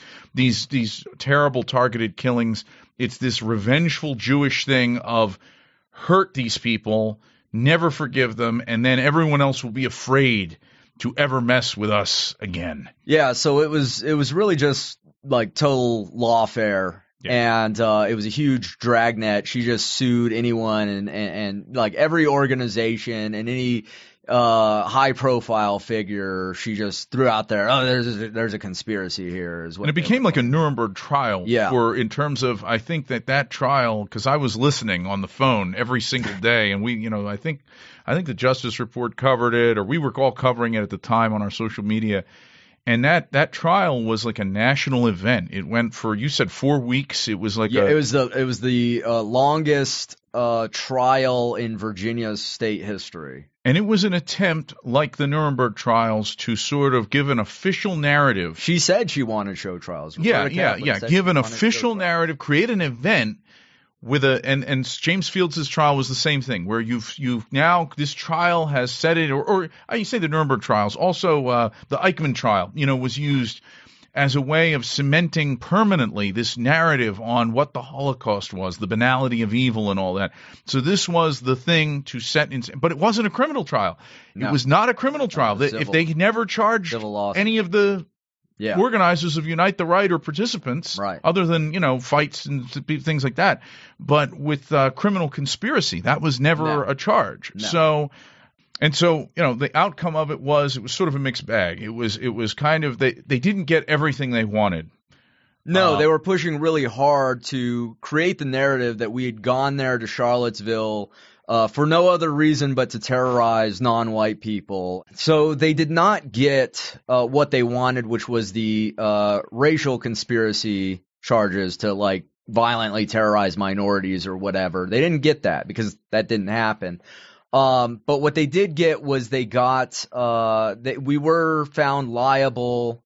terrible targeted killings. It's this revengeful Jewish thing of hurt these people, never forgive them, and then everyone else will be afraid to ever mess with us again. Yeah, so it was really just like total lawfare. Yeah. And it was a huge dragnet. She just sued anyone and like every organization and any high profile figure. She just threw out there, there's a conspiracy here. And it became like a Nuremberg trial. For in terms of, I think that trial, because I was listening on the phone every single day, and we, I think the Justice Report covered it, or we were all covering it at the time on our social media. And that trial was like a national event. It went for, you said 4 weeks. It was like it was the longest trial in Virginia's state history. And it was an attempt, like the Nuremberg trials, to sort of give an official narrative. She said she wanted show trials. Yeah. Give an official narrative, create an event with and James Fields' trial was the same thing, where you've now, this trial has set it, or you say the Nuremberg trials, also the Eichmann trial, was used as a way of cementing permanently this narrative on what the Holocaust was, the banality of evil and all that. So this was the thing to set in, but it wasn't a criminal trial. No. It was not a criminal trial. If they never charged any of the organizers of Unite the Right or participants, other than, fights and things like that. But with criminal conspiracy, that was never a charge. No. So, the outcome of it was sort of a mixed bag. It was kind of, they didn't get everything they wanted. No, they were pushing really hard to create the narrative that we had gone there to Charlottesville for no other reason but to terrorize non-white people. So they did not get what they wanted, which was the racial conspiracy charges to like violently terrorize minorities or whatever. They didn't get that because that didn't happen. But what they did get was they got we were found liable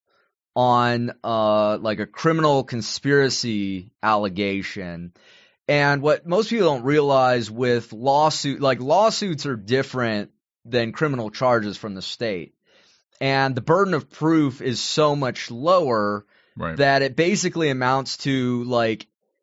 on like a criminal conspiracy allegation. And what most people don't realize with lawsuits are different than criminal charges from the state. And the burden of proof is so much lower that it basically amounts to like,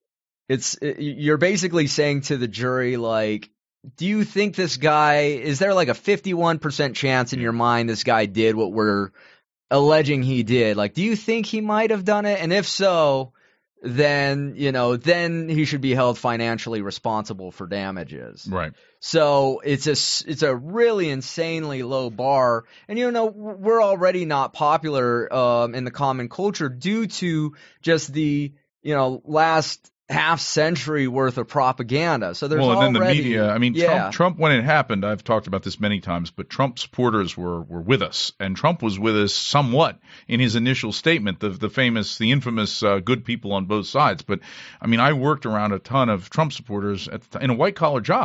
you're basically saying to the jury, like, do you think this guy, is there like a 51% chance in your mind this guy did what we're alleging he did? Like, do you think he might have done it? And if so, then he should be held financially responsible for damages. Right. So it's a really insanely low bar, and we're already not popular in the common culture due to just the last half century worth of propaganda. So there's and then the media. I mean, Trump, when it happened, I've talked about this many times, but Trump supporters were with us, and Trump was with us somewhat in his initial statement, the infamous good people on both sides. But I mean, I worked around a ton of Trump supporters in a white collar job.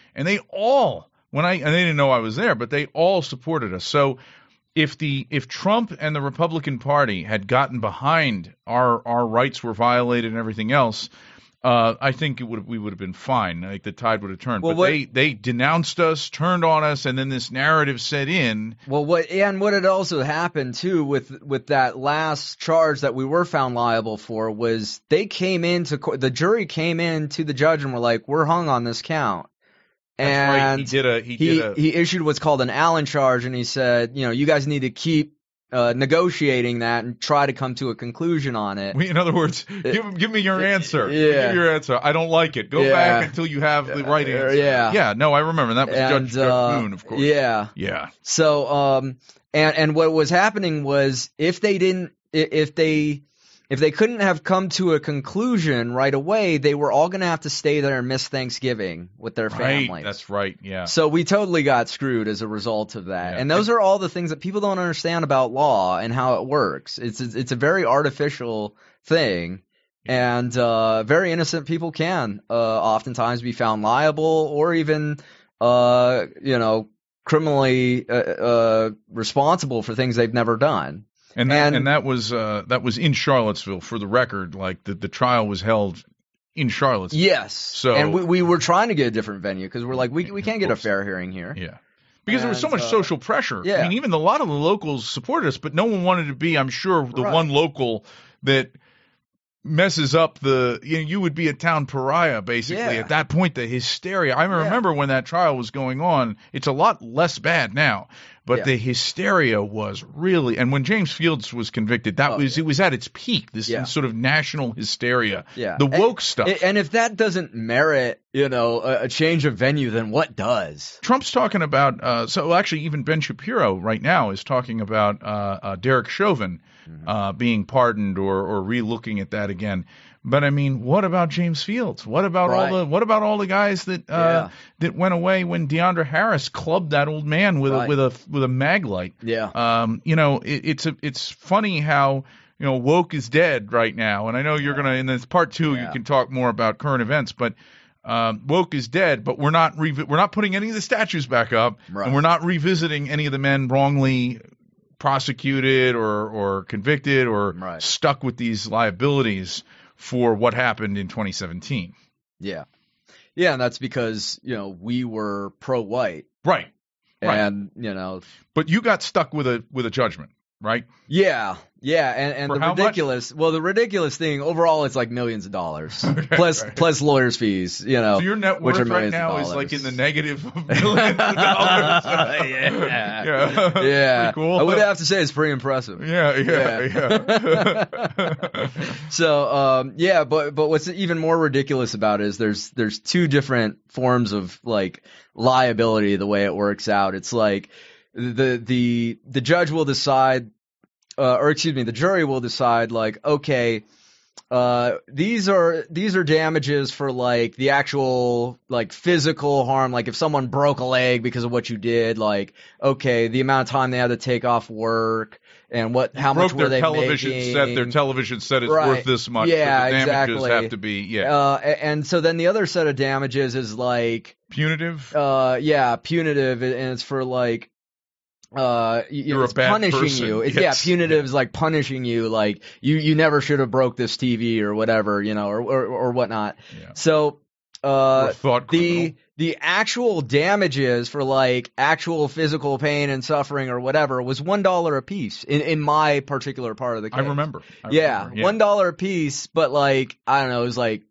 and they all and they didn't know I was there, but they all supported us. So if Trump and the Republican Party had gotten behind our rights were violated and everything else, I think we would have been fine. Like the tide would have turned. Well, but they denounced us, turned on us, and then this narrative set in. Well, what had also happened too with that last charge that we were found liable for was the jury came in to the judge and were like, we're hung on this count. And that's right. He issued what's called an Allen charge, and he said, you guys need to keep negotiating that and try to come to a conclusion on it. In other words, give me your answer. Yeah. Give your answer. I don't like it. Go back until you have the right answer. Yeah. No, I remember. That was Judge Moon, of course. Yeah. Yeah. So, and what was happening was if they couldn't have come to a conclusion right away, they were all going to have to stay there and miss Thanksgiving with their families. Right, that's right, yeah. So we totally got screwed as a result of that. Yeah. And those are all the things that people don't understand about law and how it works. It's a very artificial thing, and very innocent people can oftentimes be found liable or even, criminally responsible for things they've never done. And that was in Charlottesville, for the record. Like the trial was held in Charlottesville. Yes. So and we were trying to get a different venue because we're like we can't get a fair hearing here. Yeah. Because there was so much social pressure. Yeah. I mean, even a lot of the locals supported us, but no one wanted to be, I'm sure, the one local that messes up you would be a town pariah, basically. At that point, the hysteria. I remember when that trial was going on. It's a lot less bad now, but the hysteria was really, and when James Fields was convicted, it was at its peak, this sort of national hysteria. Yeah. The woke stuff. And if that doesn't merit, a change of venue, then what does? Trump's talking about, so actually even Ben Shapiro right now is talking about Derek Chauvin being pardoned or re-looking at that again. But I mean, what about James Fields? What about all the guys that that went away when DeAndre Harris clubbed that old man with a mag light? Yeah. It's funny how woke is dead right now, and I know you're gonna in this part 2 you can talk more about current events, but woke is dead. But we're not putting any of the statues back up, and we're not revisiting any of the men wrongly prosecuted or convicted or stuck with these liabilities for what happened in 2017. Yeah. Yeah, and that's because, we were pro-white. Right. And, But you got stuck with a judgment, right? Yeah. Yeah, and the ridiculous thing overall, it's like millions of dollars plus lawyers' fees. So your net worth right now is like in the negative of millions of dollars. Yeah. Pretty cool. I would have to say it's pretty impressive. Yeah. So but what's even more ridiculous about it is there's two different forms of like liability. The way it works out, it's like the judge will decide. The jury will decide, like, okay, these are damages for like the actual like physical harm, like if someone broke a leg because of what you did, like, okay, the amount of time they had to take off work and how much were they making. Their television set is worth this much. Yeah, so the damages exactly. have to be and so then the other set of damages is like punitive. Punitive, and it's for like. It's punishing person. you. Yes. Punitive is like punishing you, like you never should have broke this TV or whatever, or whatnot. Yeah. So the actual damages for like actual physical pain and suffering or whatever was $1 a piece in my particular part of the case. I remember. $1 a piece, but like I don't know, it was like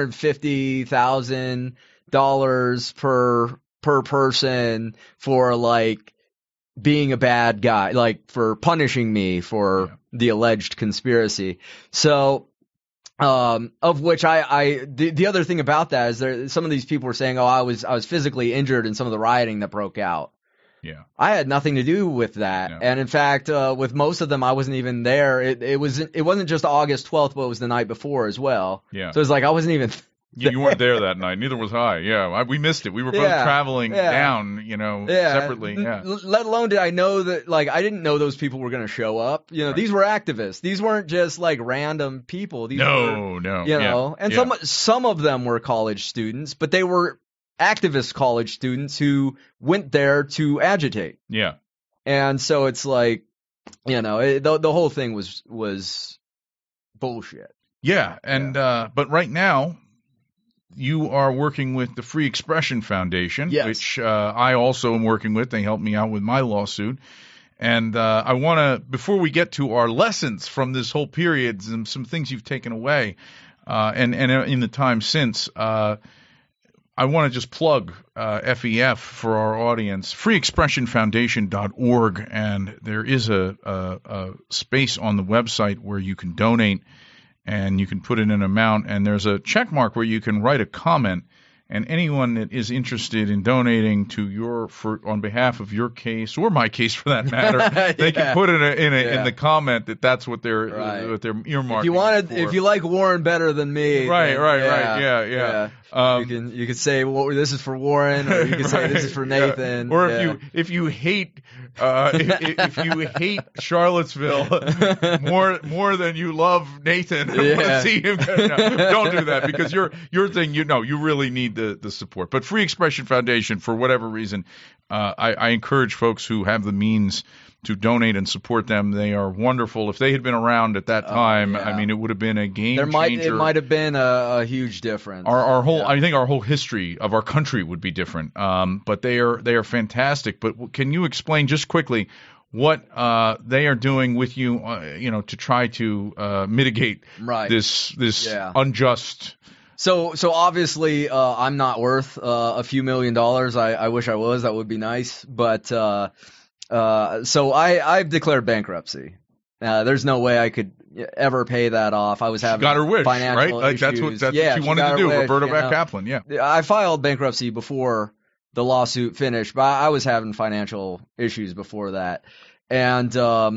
$350,000 per person for like being a bad guy, like for punishing me for the alleged conspiracy. So, of which the other thing about that is some of these people were saying, I was physically injured in some of the rioting that broke out. Yeah. I had nothing to do with that. No. And in fact, with most of them, I wasn't even there. It wasn't just August 12th, but it was the night before as well. Yeah. So it's like, I wasn't even You weren't there that night. Neither was I. Yeah, we missed it. We were both traveling down, separately. Yeah. Let alone did I know that, like, I didn't know those people were going to show up. These were activists. These weren't just like random people. These were, no. and some of them were college students, but they were activist college students who went there to agitate. Yeah. And so it's like, the whole thing was bullshit. Yeah, and but right now you are working with the Free Expression Foundation, which I also am working with. They helped me out with my lawsuit. And I want to, before we get to our lessons from this whole period, some things you've taken away, and in the time since, I want to just plug FEF for our audience, freeexpressionfoundation.org, and there is a space on the website where you can donate, and you can put in an amount, and there's a check mark where you can write a comment. And anyone that is interested in donating to on behalf of your case or my case for that matter, they can put it in the comment that's what they're earmarking. If you like Warren better than me, right. You could say, well, this is for Warren, or you could say this is for Nathan. Or if you hate if you hate Charlottesville more than you love Nathan, want to see him. Don't do that, because your thing, you really need the support. But Free Expression Foundation, for whatever reason, I encourage folks who have the means to donate and support them. They are wonderful. If they had been around at that time, I mean, it would have been a game changer. It might have been a huge difference. I think our whole history of our country would be different. But they are fantastic. But can you explain just quickly what they are doing with you, to try to mitigate this unjust. So obviously, I'm not worth a few $1 million. I wish I was. That would be nice. But so I've declared bankruptcy. There's no way I could ever pay that off. I was having got her wish, financial right? issues. That's what she wanted to do. Wish, Roberta Beck Kaplan. Yeah. I filed bankruptcy before the lawsuit finished, but I was having financial issues before that. And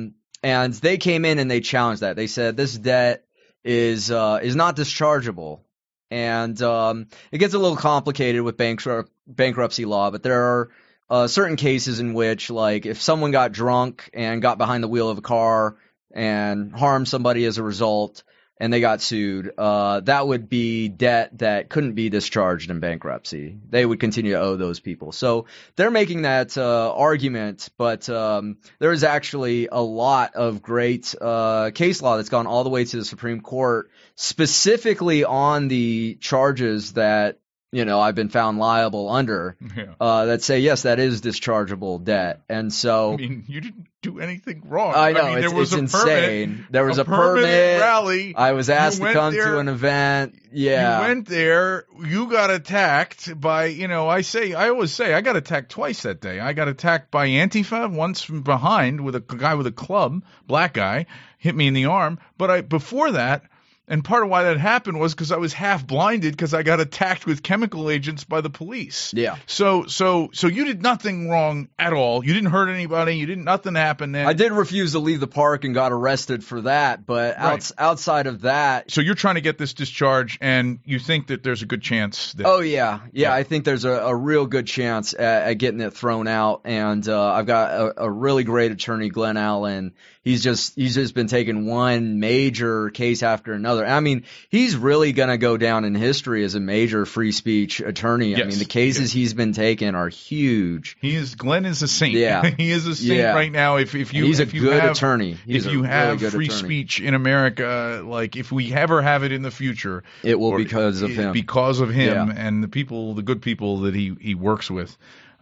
they came in and they challenged that. They said this debt is not dischargeable. And it gets a little complicated with bankruptcy law, but there are certain cases in which, like, if someone got drunk and got behind the wheel of a car and harmed somebody as a result and they got sued, that would be debt that couldn't be discharged in bankruptcy. They would continue to owe those people. So they're making that argument, but there is actually a lot of great case law that's gone all the way to the Supreme Court, specifically on the charges that I've been found liable under, that say, yes, that is dischargeable debt. And so, I mean, you didn't do anything wrong. I know, there was it's insane. There was a permit rally. I was asked to come to an event. Yeah. You went there. You got attacked by, I always say, I got attacked twice that day. I got attacked by Antifa, once from behind with a guy with a club, black guy, hit me in the arm. But before that, and part of why that happened was because I was half blinded because I got attacked with chemical agents by the police. Yeah. So you did nothing wrong at all. You didn't hurt anybody. Nothing happened then. I did refuse to leave the park and got arrested for that, but outside of that. So you're trying to get this discharge, and you think that there's a good chance that. Oh yeah. I think there's a real good chance at getting it thrown out, and I've got a really great attorney, Glenn Allen. He's just been taking one major case after another. I mean, he's really going to go down in history as a major free speech attorney. Yes. I mean, the cases he's been taking are huge. Glenn is a saint. Yeah. He is a saint right now. He's a good attorney. If you have free speech in America, like if we ever have it in the future, it will because of him. Because of him and the good people that he works with.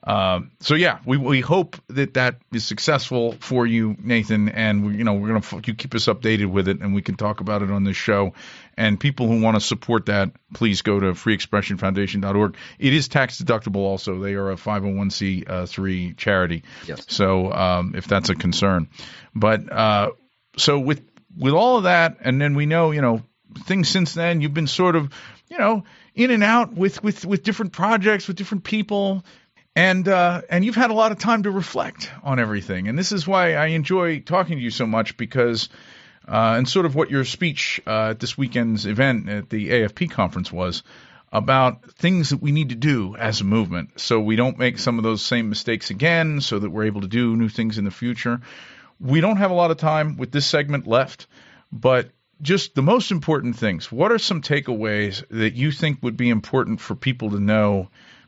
We hope that is successful for you, Nathan, and we're going to you keep us updated with it, and we can talk about it on this show. And people who want to support that, please go to freeexpressionfoundation.org. It is tax deductible also. They are a 501c3 charity. Yes. So if that's a concern. But so with all of that, and then we know, things since then, you've been sort of, in and out with different projects, with different people. And you've had a lot of time to reflect on everything. And this is why I enjoy talking to you so much, because and sort of what your speech at this weekend's event at the AFP conference was about things that we need to do as a movement so we don't make some of those same mistakes again, so that we're able to do new things in the future. We don't have a lot of time with this segment left, but just the most important things. What are some takeaways that you think would be important for people to know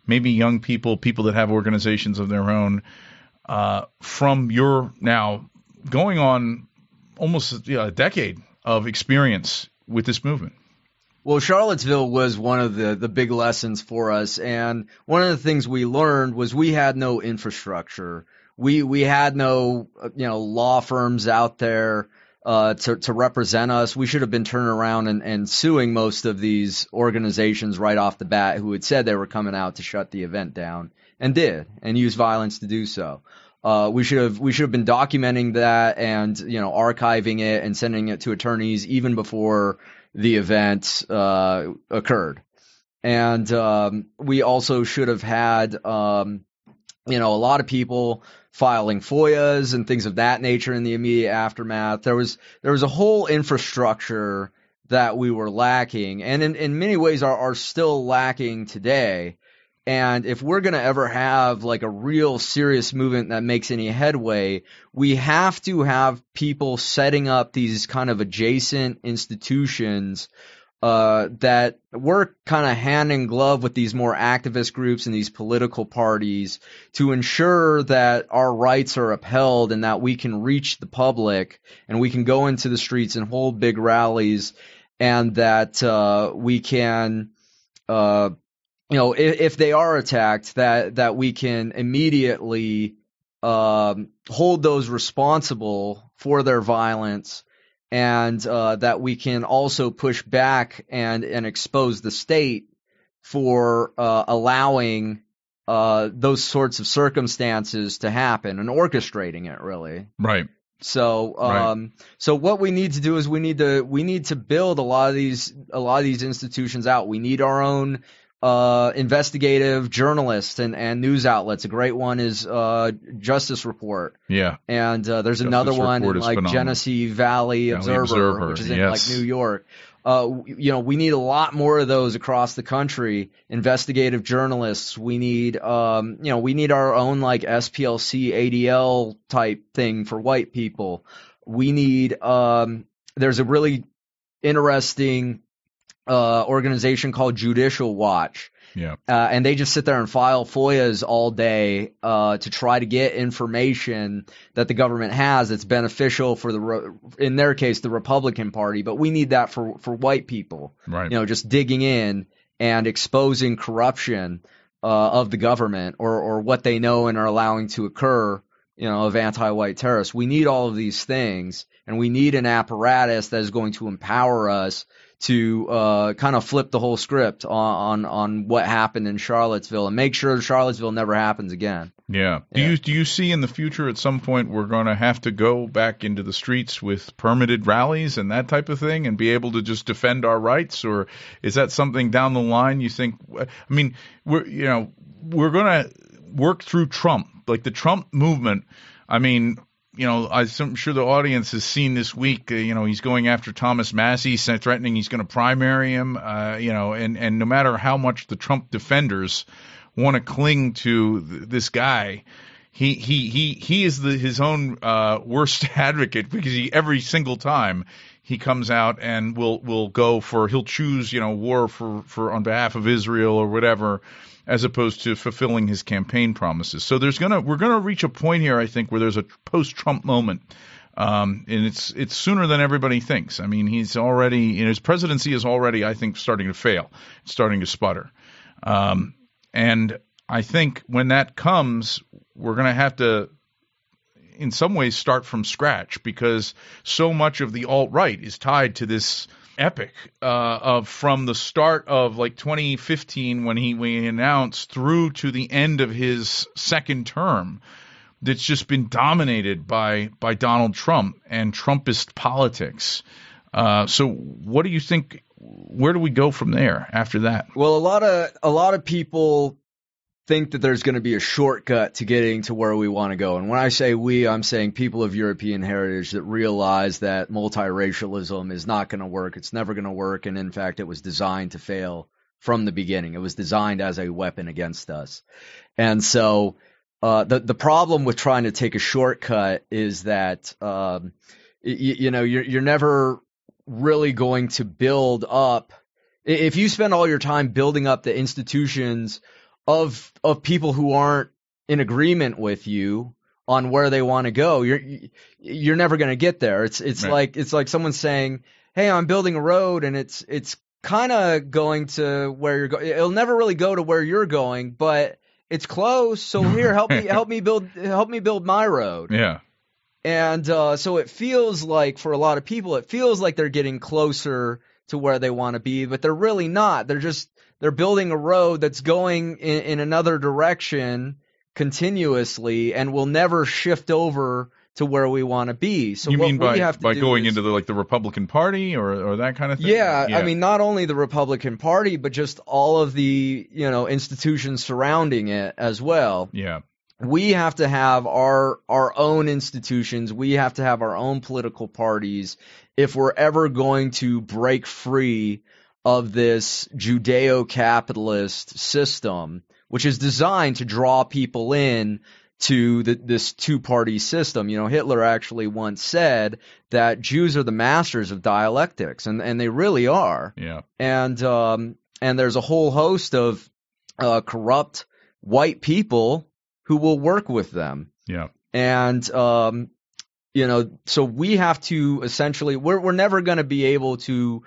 maybe young people that have organizations of their own, from your now going on almost a decade of experience with this movement? Well, Charlottesville was one of the big lessons for us, and one of the things we learned was we had no infrastructure. We had no law firms out there to represent us. We should have been turning around and suing most of these organizations right off the bat who had said they were coming out to shut the event down, and did, and used violence to do so. We should have been documenting that and archiving it and sending it to attorneys even before the event occurred. And we also should have had a lot of people filing FOIAs and things of that nature in the immediate aftermath. There was a whole infrastructure that we were lacking, and in many ways are still lacking today. And if we're going to ever have like a real serious movement that makes any headway, we have to have people setting up these kind of adjacent institutions that work kind of hand in glove with these more activist groups and these political parties to ensure that our rights are upheld and that we can reach the public and we can go into the streets and hold big rallies, and that we can if they are attacked, that we can immediately hold those responsible for their violence, and that we can also push back and expose the state for allowing those sorts of circumstances to happen and orchestrating it, really. Right. So, so what we need to do is we need to build a lot of these institutions out. We need our own investigative journalists and news outlets. A great one is Justice Report. Yeah. And there's another one in like Genesee Valley Observer, which is in like New York. We need a lot more of those across the country. Investigative journalists. We need we need our own like SPLC ADL type thing for white people. We need there's a really interesting organization called Judicial Watch. Yeah. And they just sit there and file FOIAs all day to try to get information that the government has that's beneficial for in their case, the Republican Party. But we need that for white people. Right. Just digging in and exposing corruption of the government or what they know and are allowing to occur, of anti-white terrorists. We need all of these things, and we need an apparatus that is going to empower us to kind of flip the whole script on what happened in Charlottesville and make sure Charlottesville never happens again. Yeah. Do you see in the future at some point we're going to have to go back into the streets with permitted rallies and that type of thing and be able to just defend our rights, or is that something down the line you think? I mean, we're going to work through Trump, like the Trump movement. I mean, I'm sure the audience has seen this week, he's going after Thomas Massie, threatening he's going to primary him, and no matter how much the Trump defenders want to cling to this guy, he is his own worst advocate, because every single time he comes out and he'll choose, war for on behalf of Israel or whatever, as opposed to fulfilling his campaign promises. So we're gonna reach a point here, I think, where there's a post-Trump moment, and it's sooner than everybody thinks. I mean, he's already his presidency is already, I think, starting to fail, starting to sputter, and I think when that comes, we're gonna have to, in some ways, start from scratch, because so much of the alt-right is tied to this epic from the start of like 2015 when he announced through to the end of his second term, that's just been dominated by Donald Trump and Trumpist politics. So what do you think? Where do we go from there after that? Well, a lot of people think that there's going to be a shortcut to getting to where we want to go. And when I say we, I'm saying people of European heritage that realize that multiracialism is not going to work. It's never going to work. And in fact, it was designed to fail from the beginning. It was designed as a weapon against us. And so the problem with trying to take a shortcut is that, you're never really going to build up. If you spend all your time building up the institutions of people who aren't in agreement with you on where they want to go, you're never going to get there. It's Right. like someone saying, "Hey, I'm building a road, and it's kind of going to where you're going. It'll never really go to where you're going, but it's close. So here, help me build my road." Yeah. And so it feels like, for a lot of people, it feels like they're getting closer to where they want to be, but they're really not. They're building a road that's going in another direction continuously and will never shift over to where we want to be. So You what mean we by have to do going is, into the Republican Party or that kind of thing? yeah, I mean, not only the Republican Party, but just all of the, institutions surrounding it as well. Yeah. We have to have our own institutions. We have to have our own political parties if we're ever going to break free of this Judeo-capitalist system, which is designed to draw people in to this two-party system. Hitler actually once said that Jews are the masters of dialectics, and they really are. Yeah. And there's a whole host of corrupt white people who will work with them. Yeah. And so we have to essentially, we're never going to be able to,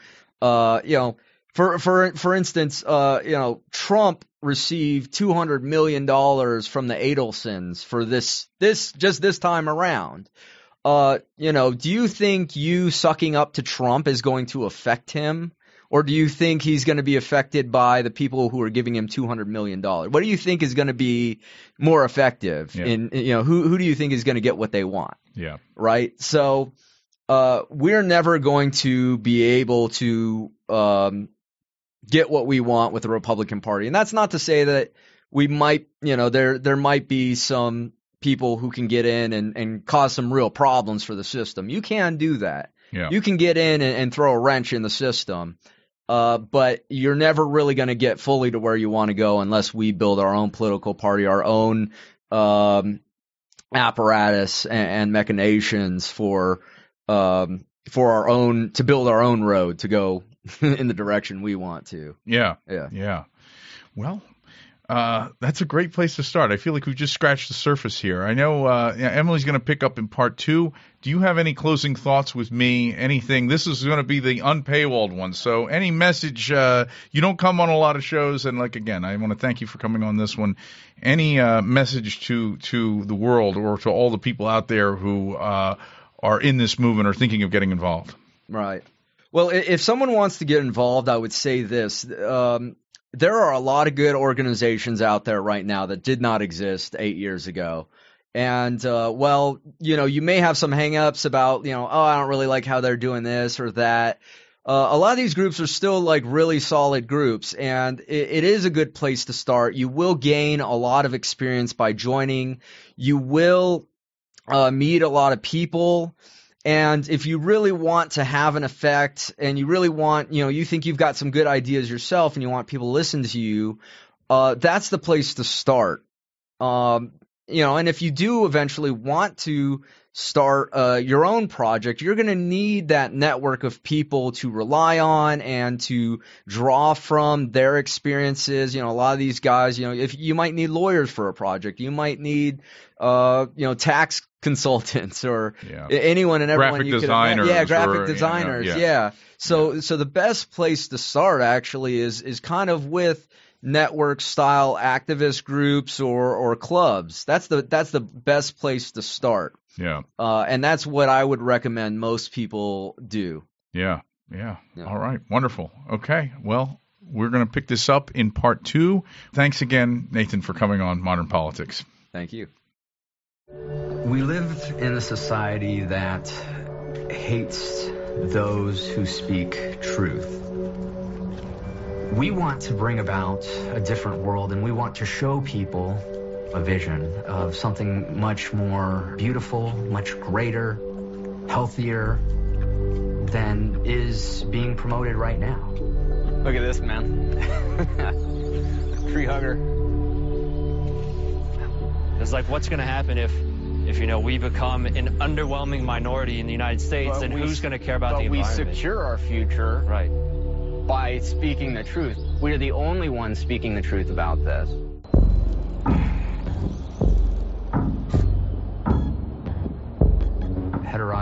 for instance, Trump received $200 million from the Adelsons for this time around. Do you think you sucking up to Trump is going to affect him? Or do you think he's going to be affected by the people who are giving him $200 million? What do you think is going to be more effective? Yeah. Who do you think is going to get what they want? Yeah. Right. So, we're never going to be able to, get what we want with the Republican Party. And that's not to say that we might, there might be some people who can get in and cause some real problems for the system. You can do that. Yeah. You can get in and throw a wrench in the system. But you're never really going to get fully to where you want to go unless we build our own political party, our own apparatus and machinations for our own, to build our own road to go in the direction we want to. Yeah. Yeah. Yeah. Well, that's a great place to start. I feel like we've just scratched the surface here. I know Emily's going to pick up in part 2. Do you have any closing thoughts with me? Anything? This is going to be the unpaywalled one. So any message, you don't come on a lot of shows. And again, I want to thank you for coming on this one. Any message to the world or to all the people out there who are in this movement or thinking of getting involved? Right. Well, if someone wants to get involved, I would say this. There are a lot of good organizations out there right now that did not exist 8 years ago. And, you may have some hang-ups about, I don't really like how they're doing this or that. A lot of these groups are still really solid groups, and it is a good place to start. You will gain a lot of experience by joining. You will meet a lot of people. And if you really want to have an effect and you really want, you think you've got some good ideas yourself and you want people to listen to you, that's the place to start. And if you do eventually want to start your own project, you're going to need that network of people to rely on and to draw from their experiences. A lot of these guys, if you might need lawyers for a project, you might need, tax consultants or anyone and everyone graphic you designers. could graphic designers. So the best place to start actually is kind of with network style activist groups or clubs. That's the best place to start. Yeah. And that's what I would recommend most people do. Yeah. All right. Wonderful. Okay. Well, we're going to pick this up in part 2. Thanks again, Nathan, for coming on Modern Politics. Thank you. We live in a society that hates those who speak truth. We want to bring about a different world, and we want to show people a vision of something much more beautiful, much greater, healthier than is being promoted right now. Look at this, man. Tree hugger. It's like, what's going to happen if we become an underwhelming minority in the United States, and who's going to care about the environment? But we secure our future by speaking the truth. We are the only ones speaking the truth about this.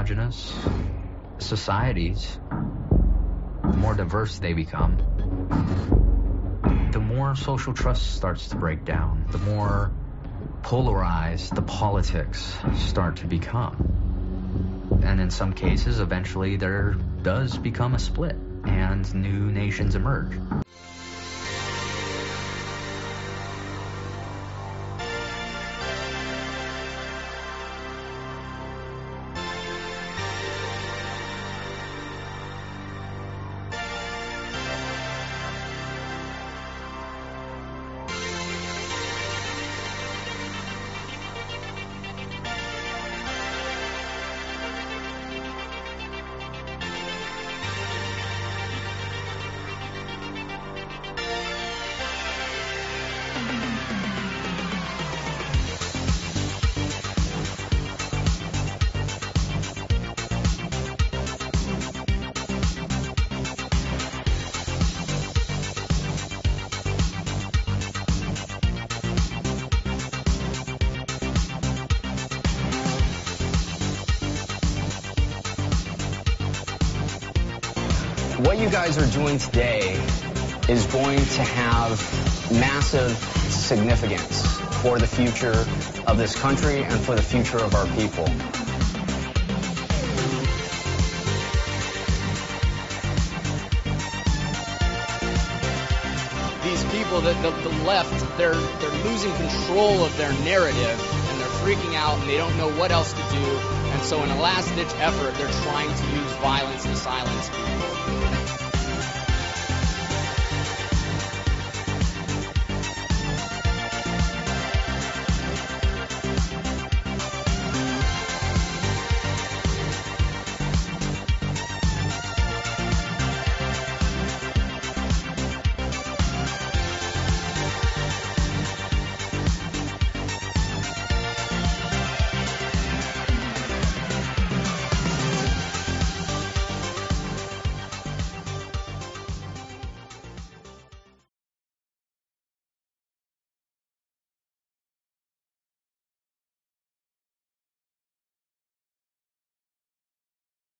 homogenous societies, the more diverse they become, the more social trust starts to break down, the more polarized the politics start to become. And in some cases, eventually there does become a split and new nations emerge. What you guys are doing today is going to have massive significance for the future of this country and for the future of our people. These people, the left, they're losing control of their narrative, and they're freaking out, and they don't know what else to do. And so in a last-ditch effort, they're trying to